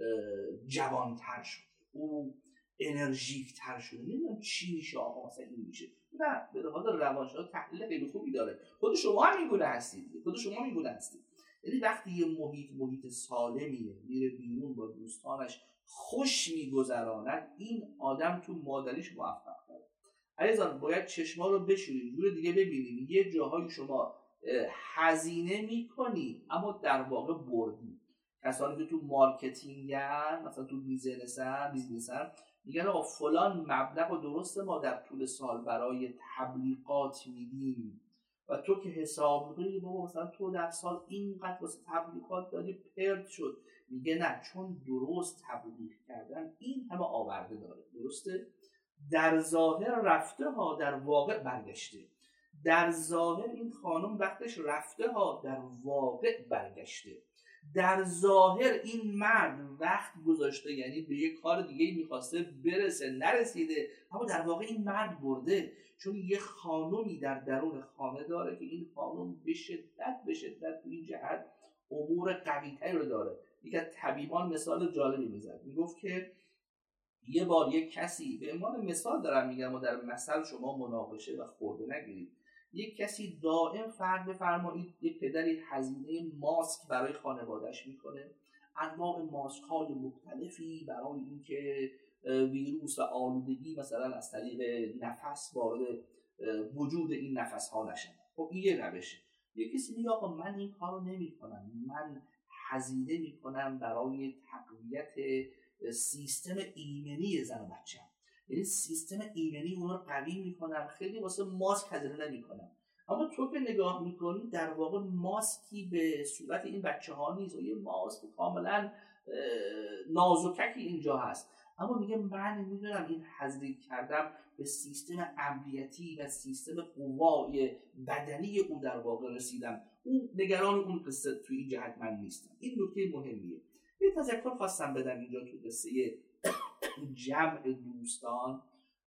جوانتر شده، او انرژیکتر شده. نمیدونم چی میشه آقا، مثلا این میشه. نه، به لحاظ روانشناسی تحلیل خیلی خوبی داره. خود شما هم اینگونه هستید، خود شما هم اینگونه هستید. یعنی وقتی یه محیط محیط سالمیه، میره بیرون با دوستانش خوش میگذراند، این آدم تو مادریش موفق داره. عزیزان باید چشما رو بشوریم، جور دیگه ببینیم. یه جاهای شما هزینه میکنی اما در واقع بردی. کسانی که تو مارکتینگن، مثلا تو بیزنسن بیزنسن میگن آقا فلان مبلغ رو درسته ما در طول سال برای تبلیغات میدیم و تو که حساب میکنی بابا مثلا تو در سال اینقدر واسه تبلیغات دادی پرد شد. میگه نه، چون درست تبلیغ کردن این همه آورده داره. درسته؟ در ظاهر رفته ها، در واقع برگشته. در ظاهر این خانم وقتش رفته ها، در واقع برگشته. در ظاهر این مرد وقت گذاشته، یعنی به یک کار دیگه میخواسته برسه، نرسیده، اما در واقع این مرد برده. چون یه خانومی در درون خانه داره که این خانم به شدت به شدت این جهت امور قوی‌تری رو داره. یک از طبیبان مثال جالبی میزد، میگفت که یه بار یک کسی، به عنوان مثال دارم میگم و در مثل شما مناقشه و خورده نگیرید، یک کسی دائم فرض بفرمایید یک پدری هزینه ماسک برای خانواده‌اش میکنه، انواع ماسک های مختلفی برای اینکه ویروس و آلودگی مثلا از طریق نفس وارد وجود این نفس ها نشه. خب این یه روشه. یک کسی میگه آقا من این کارو نمیکنم، من هزینه میکنم برای تقویت سیستم ایمنی زن و بچه‌م، یعنی سیستم ایمنی اون رو قوی میکنم، خیلی واسه ماسک هزینه نمیکنم. اما تو که نگاه میکنی در واقع ماسکی به صورت این بچه ها نیست و یه ماسک کاملا نازککی اینجا هست. اما میگه من میدونم این هزینه کردم به سیستم امنیتی و سیستم قوای بدنی اون در واقع رسیدم. اون نگران اون قصه توی این جهت من نیستم. این نکته مهمیه. یه تذکر خواستم بدم اینجا تو قصه جمع دوستان.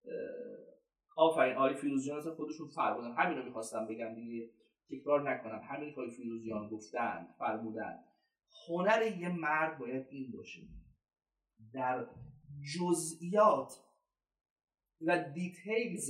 آفرین آقای فیروزیان اصلا خودشون فرمودن، همین رو میخواستم بگم دیگه، تکرار نکنم. همین که آقای فیروزیان گفتن فرمودن هنر یه مرد باید این باشه، در جزئیات و دیتیلز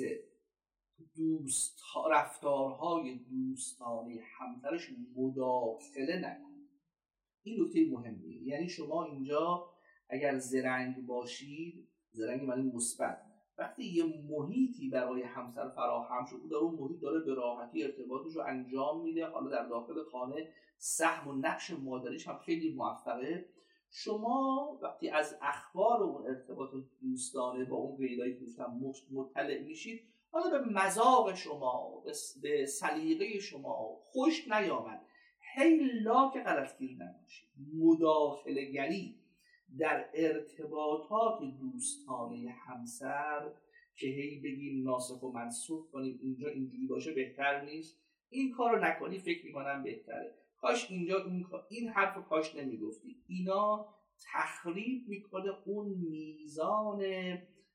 دوست رفتارهای دوستانه همسرش مداخله نکنه. این نکته مهمیه. یعنی شما اینجا اگر زرنگ باشید، زرنگ معنی مثبت، وقتی یه محیطی برای همسر فراهم شد، در اون محیط داره به راحتی ارتباطش رو انجام میده، حالا در داخل خانه سهم و نقش مادریش هم خیلی موفقه، شما وقتی از اخبار اون ارتباط دوستانه با اون قیدایی که گفتم مطلع میشید، حالا به مذاق شما، به سلیقه شما خوش نیامد، هی لاک غلطگیر نباشید. مداخله گری در ارتباطات دوستانه همسر که هی بگیم ناسخ و منسوخ کنیم اینجا اینجوری باشه بهتر نیست، این کارو نکنی فکر میکنم بهتره. کاش اینجا این, این حرف کاش نمیگفتی. اینا تخریب میکنه اون میزان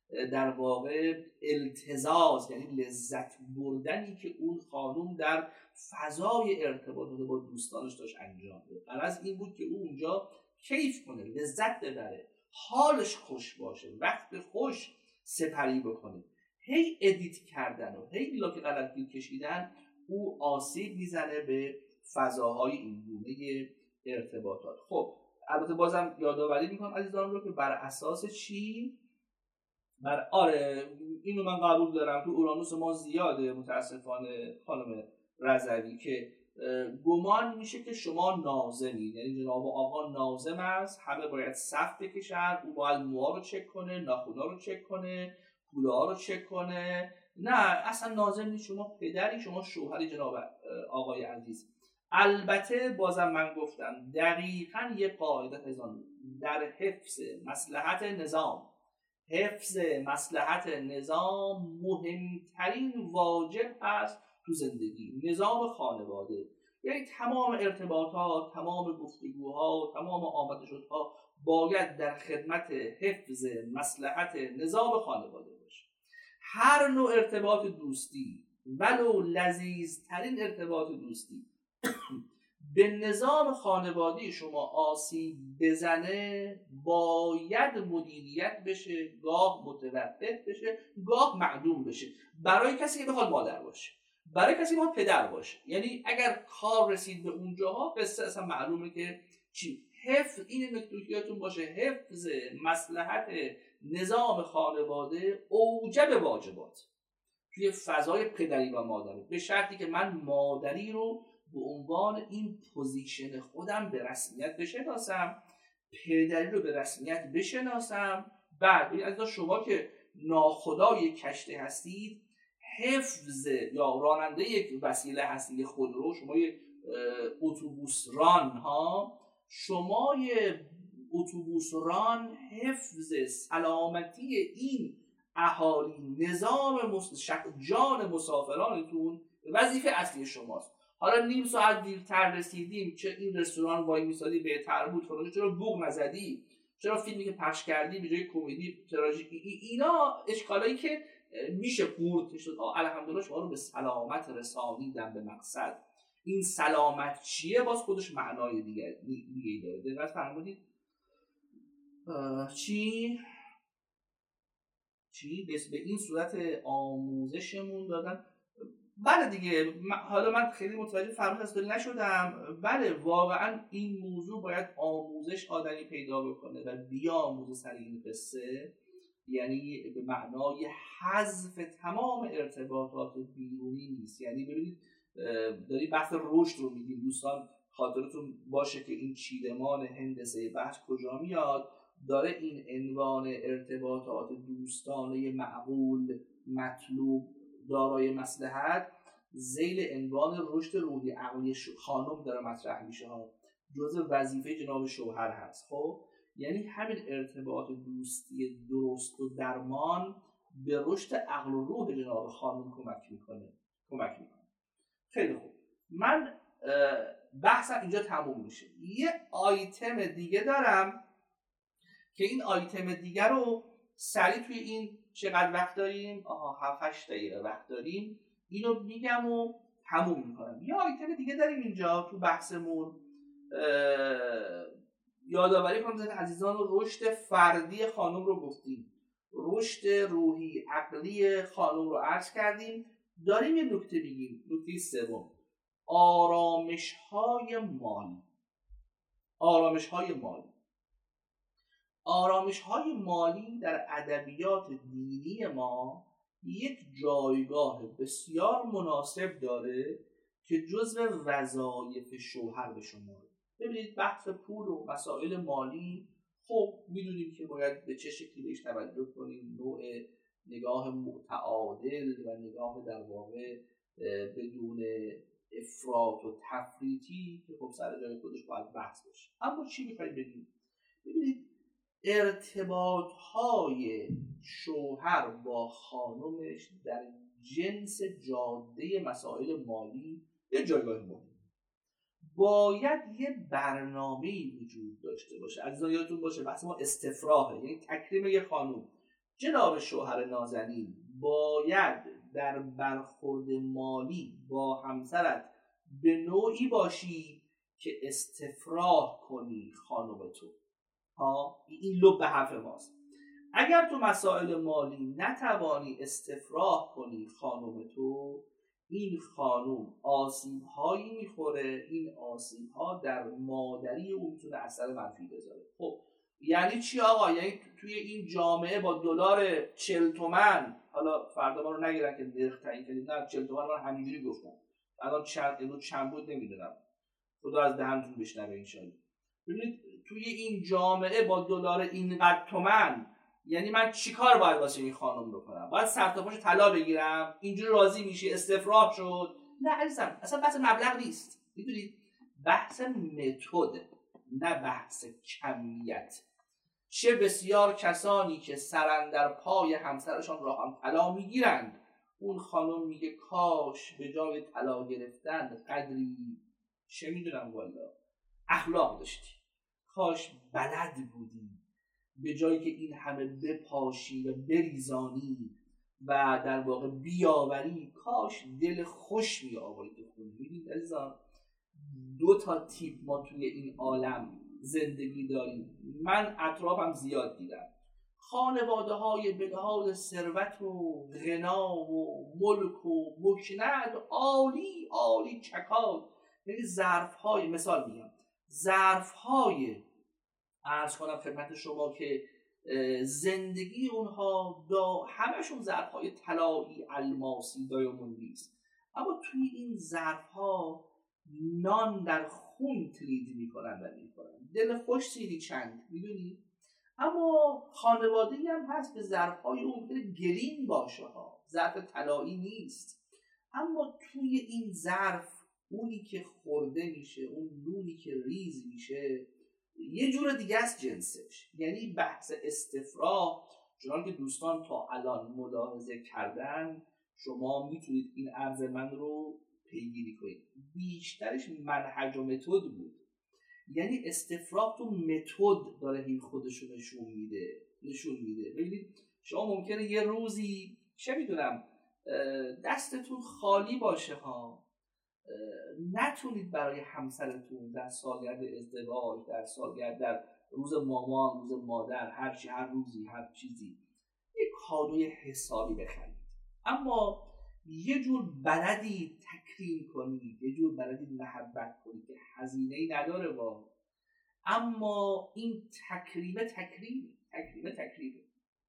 در واقع التزاز، یعنی لذت بردنی که اون خانم در فضای ارتباطات با دوستانش داشت انجام بده. غرض این بود که او اونجا کیف کنه، لذت ببره، حالش خوش باشه، وقت خوش سپری بکنه. هی ادیت کردن و هی لاک غلطی کشیدن او آسیب میزنه به فضاهای این گونه ارتباطات. خب البته بازم یادآوری میکنم عزیزان رو که بر اساس چی؟ بر آره اینو من قبول دارم تو اورانوس ما زیاده متاسفانه خانم رضوی که گمان میشه که شما ناظمید، یعنی جناب آقا ناظم است، همه باید صف بکشن، او باید موها رو چک کنه، ناخونا رو چک کنه، کوله ها رو چک کنه. نه اصلا ناظم نیست، شما پدری، شما شوهری جناب آقای عزیز. البته بازم من گفتم دقیقاً یه قاعده هزان در حفظ مصلحت نظام، حفظ مصلحت نظام مهمترین واجب است تو زندگی. نظام خانواده یعنی تمام ارتباطات، تمام گفتگوها، تمام آمد و شدها باید در خدمت حفظ مصلحت نظام خانواده باشه. هر نوع ارتباط دوستی ولو لذیذترین ارتباط دوستی به نظام خانوادی شما آسیب بزنه باید مدیریت بشه، گاه متوقف بشه، گاه معدوم بشه، برای کسی که بخواد مادر باشه، برای کسی که بخواد پدر باشه. یعنی اگر کار رسید به اونجاها قصه اصلا معلومه که چی. حفظ این نکتوکیاتون باشه، حفظ مصلحت نظام خانواده اوجب واجبات توی فضای پدری و مادری، به شرطی که من مادری رو به عنوان این پوزیشن خودم به رسمیت بشناسم، پدری رو به رسمیت بشناسم. بعد از شما که ناخدای کشته هستید، حفظ یا راننده یک وسیله هستی خودرو، شما یک اتوبوس ران ها، شما یک اتوبوس ران، حفظ سلامتی این اهالی، نظام مس... جان مسافرانتون وظیفه اصلی شماست. حالا نیم ساعت دیرتر رسیدیم، چه این رستوران وای میسادی بهتر بود فلان، چرا بوق نزدی، چرا فیلمی که پخش کردی به جای کمدی تراژیک، اینا اشکالایی که میشه قورت شد. الحمدلله شما رو به سلامت رسانیدن به مقصد. این سلامت چیه؟ باز خودش معنای دیگه دیگه داره. دقت فرمودید چی چی به این صورت آموزشمون دادن. بله دیگه، حالا من خیلی متوجه فرمود از دل نشدم. بله واقعا این موضوع باید آموزش آدمی پیدا بکنه و بیاموزه سر این قصه، یعنی به معنای حذف تمام ارتباطات بیرونی نیست. یعنی ببینید داری بحث رشد رو میگیم دوستان، خاطرتون باشه که این چیدمان هندسه بحث کجا میاد، داره این عنوان ارتباطات دوستانه معقول مطلوب دارای مصلحت ذیل عنوان رشد روحی عقلی خانم داره مطرح میشه ها، جزء وظیفه جناب شوهر هست. خب یعنی همین ارتباط دوستی درست و درمان به رشد عقل و روح جناب خانم کمک میکنه کمک میکنه خیلی خوب، من بحثم اینجا تموم میشه. یه آیتم دیگه دارم که این آیتم دیگه رو سریع توی این چقدر وقت داریم؟ آها هفت هشت دقیقه وقت داریم، اینو میگم و تموم میکنم. یه آیتم دیگه داریم اینجا تو بحثمون، یادآوری کنم که عزیزان رو رشد فردی خانم رو گفتیم، رشد روحی عقلی خانم رو عرض کردیم. داریم یه نکته بگیم، نکته سوم، آرامش های مالی. آرامش های مالی آرامش های مالی در ادبیات دینی ما یک جایگاه بسیار مناسب داره که جزو وظایف شوهر به شماره. ببینید بحث پول و مسائل مالی، خب میدونیم که باید به چه شکلی بهش توجه کنیم، نوع نگاه متعادل و نگاه در واقع بدون افراط و تفریطی که خب سر جای خودش باید بحث بشه. اما چی میخوایم بگیم؟ ببینید ارتباطهای شوهر با خانمش در جنس جاده مسائل مالی یه جایگاه مهم، باید یه برنامه‌ای وجود داشته باشه. عزیزان یادتون باشه بحث ما استفراغه، یعنی تکریم یه خانم جناب شوهر نازنین باید در برخورد مالی با همسرت به نوعی باشی که استفراغ کنی خانم تو. ها این لب به حرف ماست. اگر تو مسائل مالی نتوانی استفراغ کنی خانم تو، این خانم آسیب هایی میخوره، این آسیب ها در مادری اون میتونه اثر منفی بذاره. خب یعنی چی آقا؟ یعنی توی این جامعه با دلار چهل تومن، حالا فردا ما رو نگیرن که نرخ تعیین کردیم، نه چهل تومن من همینجوری گفتم، الان چند اینو چند بود نمیدونم، خدا از دهنتون بشنوه ان شاء الله. ببینید توی این جامعه با دلار اینقدر تومن، یعنی من چیکار باید واسه این خانم بکنم؟ باید سر تا پاش طلا بگیرم؟ اینجوری راضی میشی استفراغ شد؟ نه عزیزم، اصلا بحث مبلغ نیست. میدونید بحث متد، نه بحث کمیت. چه بسیار کسانی که سرندر پای همسرشان را هم طلا میگیرند، اون خانم میگه کاش به جای طلا گرفتن قدری چه میدونم والا اخلاق داشتی، کاش بلد بودی به جایی که این همه بپاشی و بریزانی و در واقع بیاوری، کاش دل خوش می آوری تو خونه. میدید عزیزان دو تا تیپ ما توی این عالم زندگی داریم. من اطرافم زیاد دیدم خانواده های به لحاظ ثروت و غنا و ملک و مکنت عالی عالی چکاد، یعنی ظرف های، مثال میگم ظرف های عرض کنم خدمت شما که زندگی اونها دا همشون ظرف های طلایی الماسی دایموندی است، اما توی این ظرف ها نان در خون کلید میکنن و میکنن، دل خوش سیری چند، میدونی؟ اما خانواده‌ای هم هست که ظرف‌های اون گرین باشه ها، ظرف طلایی نیست، اما توی این ظرف اونی که خورده میشه، اون نونی که ریز میشه یه جور دیگه است جنسش. یعنی بحث استفراغ چون که دوستان تا الان ملاحظه کردن، شما میتونید این عرض من رو پیگیری کنید، بیشترش منهج و متد بود. یعنی استفراغ تو متد داره این خودشو نشون میده نشون میده ببینید شما ممکنه یه روزی چه میدونم دستتون خالی باشه ها، نتونید برای همسرتون در سالگرد ازدواج، در سالگرد، در روز مامان، روز مادر، هر چی، هر روزی، هر چیزی یک کادوی حسابی بخرید، اما یه جور بلدی تکریم کنید، یه جور بلدی محبت کنید که هزینه‌ای نداره با، اما این تکریمه تکریمه تکریمه تکریمه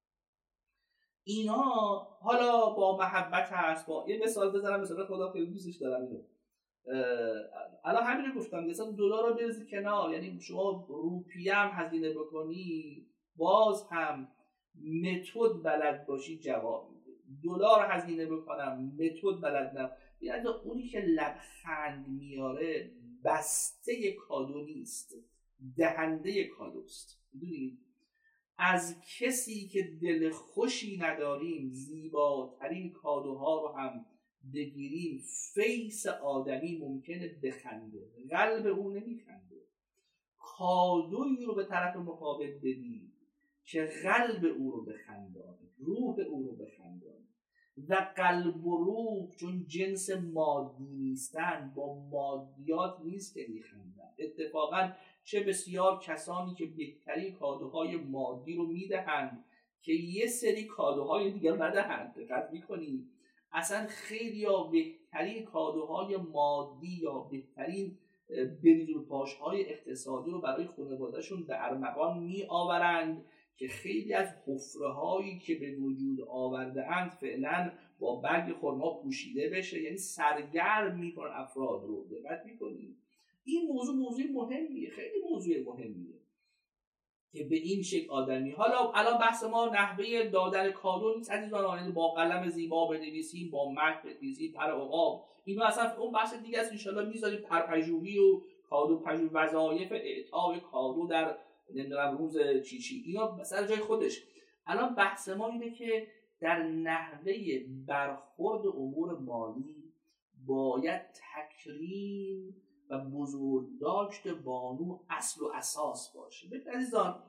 اینا حالا با محبت هست. با یه مثال بزنم، مثلا خدا خیلی دوستش دارم اینو، الان همین رو گفتم مثلا دلار رو بریزی کنار، یعنی شما روپیه هم هزینه بکنی باز هم متد بلد باشی جواب میده. دلار هزینه بکنم متد بلد نم، یعنی اونی که لبخند میاره بسته کادو نیست، دهنده کادوست. میدونید از کسی که دل خوشی نداریم زیباترین کادوها رو هم بگیریم، فیس آدمی ممکنه بخنده، قلب او نمیخنده. کادویی رو به طرف مقابل بدید که قلب او رو بخندانه، روح او رو بخندانه. و قلب و روح چون جنس مادی نیستن، با مادیات نیست که میخندن. اتفاقا چه بسیار کسانی که بهترین کادوهای مادی رو میدهند که یه سری کادوهای دیگر ندهند. دقت میکنی اصلا خیلی ها بهترین کادوهای مادی یا بهترین بریزول پاشهای اقتصادی رو برای خانواده‌شون به ارمغان می آورند که خیلی از حفره هایی که به وجود آورده اند فعلا با برگ خرما پوشیده بشه، یعنی سرگرم میکنن افراد رو. دقت میکنید این موضوع موضوع مهمیه، خیلی موضوع مهمیه که به این شکل آدمی. حالا الان بحث ما نحوه دادن کادو نیست عزیزان، با قلم زیبا بنویسیم، با مهر بنویسیم، پر عقاب، اینا اصلا اون بحث دیگه است. ان شاءالله میذاریم پرپژوهی و کادو پژوهی، وظایف اعطای کادو در نمیدونم روز چی چی، اینا سر جای خودش. الان بحث ما اینه که در نحوه برخورد امور مالی باید تکریم و بزرگداشت بانو اصل و اساس باشه. ببینید عزیزان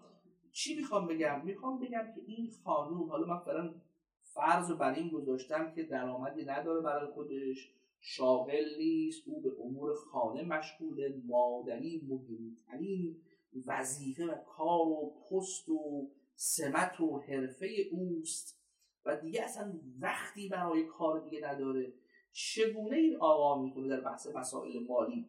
چی میخوام بگم؟ میخوام بگم که این خانوم، حالا من فعلا فرض رو بر این گذاشتم که درآمدی نداره برای خودش، شاغل نیست، او به امور خانه مشغوله، مادری مهمترین وظیفه و کار و پست و سمت و حرفه اوست و دیگه اصلا وقتی برای کار دیگه نداره. چگونه این آقا میتونه در بحث مسائل مالی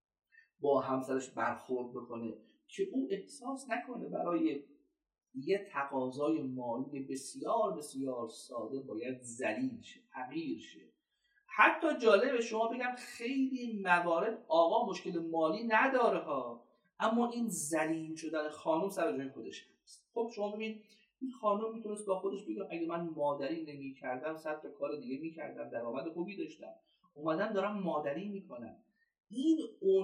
با همسرش برخورد بکنه که او احساس نکنه برای یه تقاضای مالی بسیار بسیار ساده باید ذلیل شه، حقیر شه؟ حتی جالبه شما بگم خیلی موارد آقا مشکل مالی نداره ها، اما این ذلیل شدن خانم سر جای خودش هست. خب شما ببین این خانم میتونست با خودش بگه اگه من مادری نمی‌کردم صد تا کار دیگه می‌کردم، درآمد خوبی داشتم، اومدم دارم مادری میکنم. این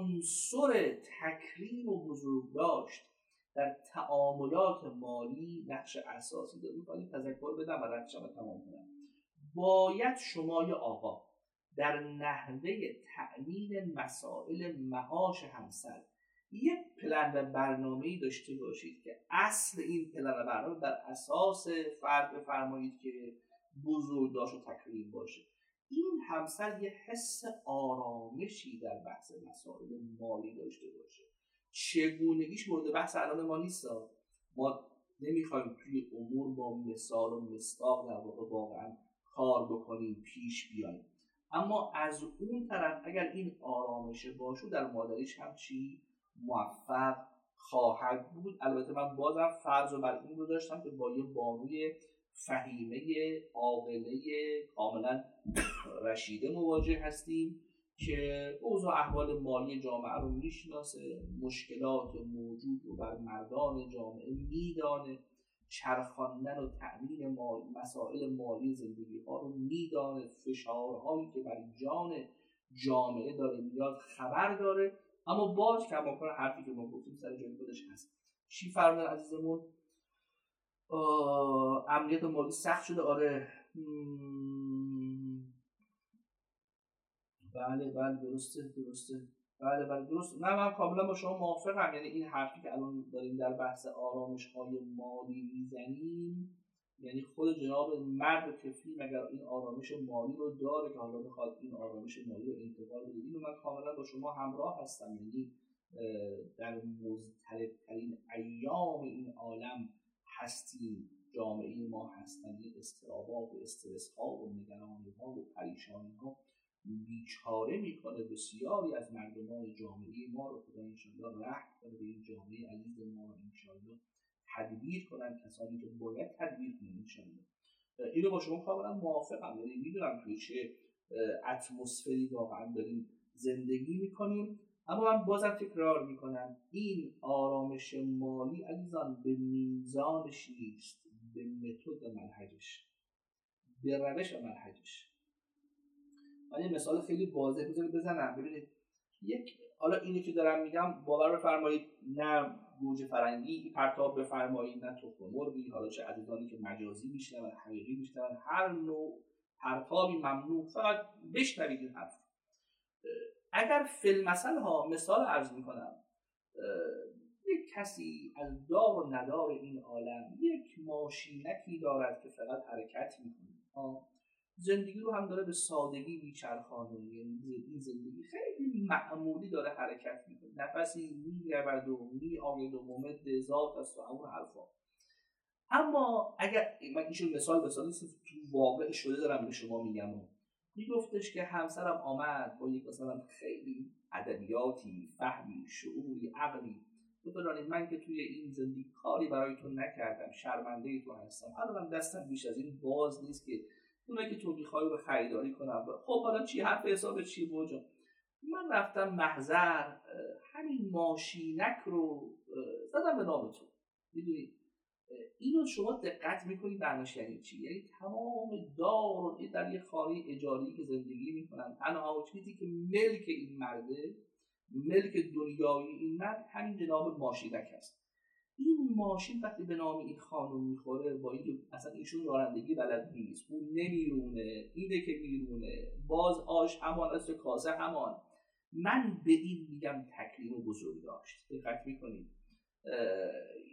عنصر تکریم و بزرگداشت در تعاملات مالی نقش اساسی داره. می‌خوام تذکر بدم و رفتم تمام کنم. باید شما یا آقا در نحوه تأمین مسائل معاش همسر یک پلن و برنامه‌ای داشته باشید که اصل این پلن و برنامه بر اساس فرض بفرمایید که بزرگداشت و تکریم باشه. این همسر یه حس آرامشی در بحث مسائل مالی داشته باشه. چگونگیش مورد بحث الان ما نیست، ما نمیخوایم توی امور با مثال و مصداق در واقع واقعا کار بکنیم، پیش بیایم، اما از اون طرف اگر این آرامش باشه در مادریش هم چی موفق خواهد بود. البته من بازم فرض رو بر این گذاشتم که با یه بانوی فهیمه عاقله کاملا رشیده مواجه هستیم که اوضاع احوال مالی جامعه رو میشناسه، مشکلات موجود رو بر مردان جامعه میدانه، چرخاندن و تأمین مال، مسائل مالی زندگی ها رو میدانه، فشارهایی که بر جان جامعه داره میاد خبر داره، اما باز کماکان حرفی که ما گفتیم سر جای خودش هست. چی فرمودن عزیزمون؟ امنیت مالی سخت شده. آره بله بله درسته درسته بله بله درسته. نه من کاملا با شما موافقم. یعنی این حرفی که الان داریم در بحث آرامش های مالی میزنیم، یعنی خود جناب مرد طفلی مگر این آرامش مالی رو داره که حالا بخواد این آرامش مالی رو انتقال بده؟ اینو من کاملا با شما همراه هستم. یعنی در مضطرب ترین ایام این عالم هستیم، جامعه ما هستن، این اضطرابات و استرس ها و نگرانی ها و پریشانی ها بیچاره میکنه بسیاری از مردمان جامعه ما رو. خدا انشالله رحم کنه به این جامعه عزیز ما، انشالله تدبیر کنن کسانی که باید تدبیر کنن انشالله. اینو با شما کاملا موافقم. یعنی میدونم توی چه اتمسفری واقعا داریم زندگی میکنیم، اما من بازم تکرار میکنم این آرامش مالی عزیزان به میزانش نیست، به متد منهجش، به روش منهجش. من یه مثال خیلی واضح بذارید بزنم. ببینید یک، حالا اینی که دارم میگم باور بفرمایید نه گوجه فرنگی پرتاب بفرمایید نه تخم مرغی، حالا چه عزیزانی که مجازی میشنون حقیقی میشنون، هر نوع پرتابی ممنوع، فقط بشنوید این حرف. اگر فیلم مثل ها مثال عرض میکنم، یک کسی از دار و ندار این عالم یک ماشینکی دارد که فقط حرکت میکنه، زندگی رو هم داره به سادگی میچرخانه، یعنی این زندگی خیلی معمولی داره حرکت میکنه، نفسی میرود و میآید و ممد ذات است و همون حرفا. اما اگر من ایشون مثال مثال نیست، تو واقع شده دارم به شما میگم، میگفتش که همسرم آمد با یک مثلا خیلی ادبیاتی، فهمی، شعوری، عقلی، بفرمایید من که توی این زندگی کاری برای تو نکردم، شرمنده تو هستم، الانم دستم بیش از این باز نیست که اونایی که تو میخوای رو خریداری کنم. خب حالا چی حرف حساب چی بوجا؟ من رفتم محضر همین ماشینک رو زدم به نام تو. میدونی اینو شما دقت میکنید معناش یعنی چی؟ یعنی تمام دار در یه خانه اجاری که زندگی میکنن، تنها چیزی که ملک این مرده، ملک دنیایی این مرد، همین جناب ماشینک هست. این ماشین وقتی به نام این خانم میخوره، با اینکه اصلا ایشون رانندگی بلد نیست، اون نمیرونه، اینه که میرونه، باز آش همان است، کاسه همان. من به این میگم تکریم و بزرگ داشت. دقت میکنید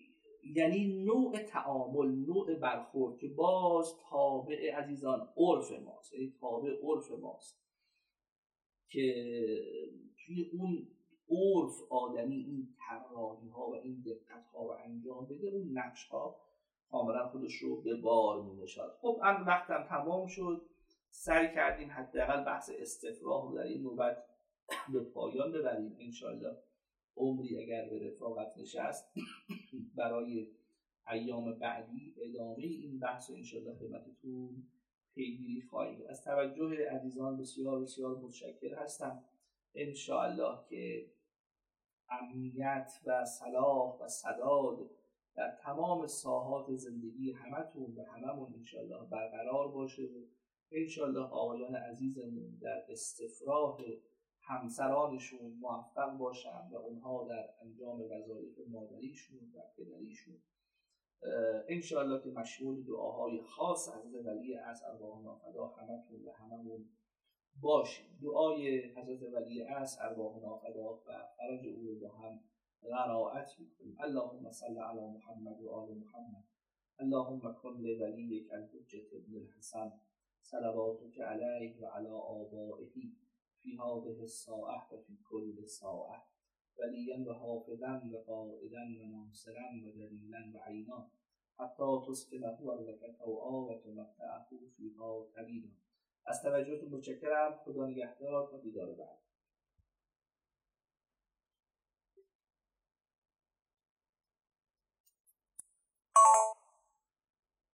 یعنی نوع تعامل، نوع برخورد که باز تابع عزیزان عرف ماست، یعنی تابع عرف ماست که توی اون عرف آدمی این طراحی ها و این دقت ها رو انجام بده، اون نقش ها کاملا خودش رو به بار می نشاد. خب هم وقتم تمام شد، سعی کردیم حداقل بحث استفراغ رو در این نوبت به پایان ببریم. انشالله عمری اگر به رفاقت نشست برای ایام بعدی ادامه این بحث انشالله خدمتتون پیگیری خواهیم. از توجه عزیزان بسیار بسیار متشکر هستم. انشالله که امنیت و صلاح و سداد در تمام ساحات زندگی همتون و هممون انشالله برقرار باشه و انشالله آقایان عزیزمون در استفراغ همسرانشون موفق باشن و اونها در انجام وظایف مادریشون و پدریشون انشالله که مشمول دعاهای خاص حضرت ولی عصر ارواح نافدا همتون و هممون باشیم. دعای حضرت ولی عصر ارواح نافدا و فرج او رو با هم قرائت میکنیم. اللهم صل علی محمد و آل محمد. اللهم کن لولیک الحجة ابن الحسن صلواتک علیه و علی آبائه فی هذه الساعة و فی کل ساعة ولیا و حافظا و قائدا و ناصرا و دلیلا و عینا حتی تسکنه ارضک طوعا و تمتعه فیها طویلا. از توجهتون متشکرم. خدا نگهدار. تا دیدار بعد.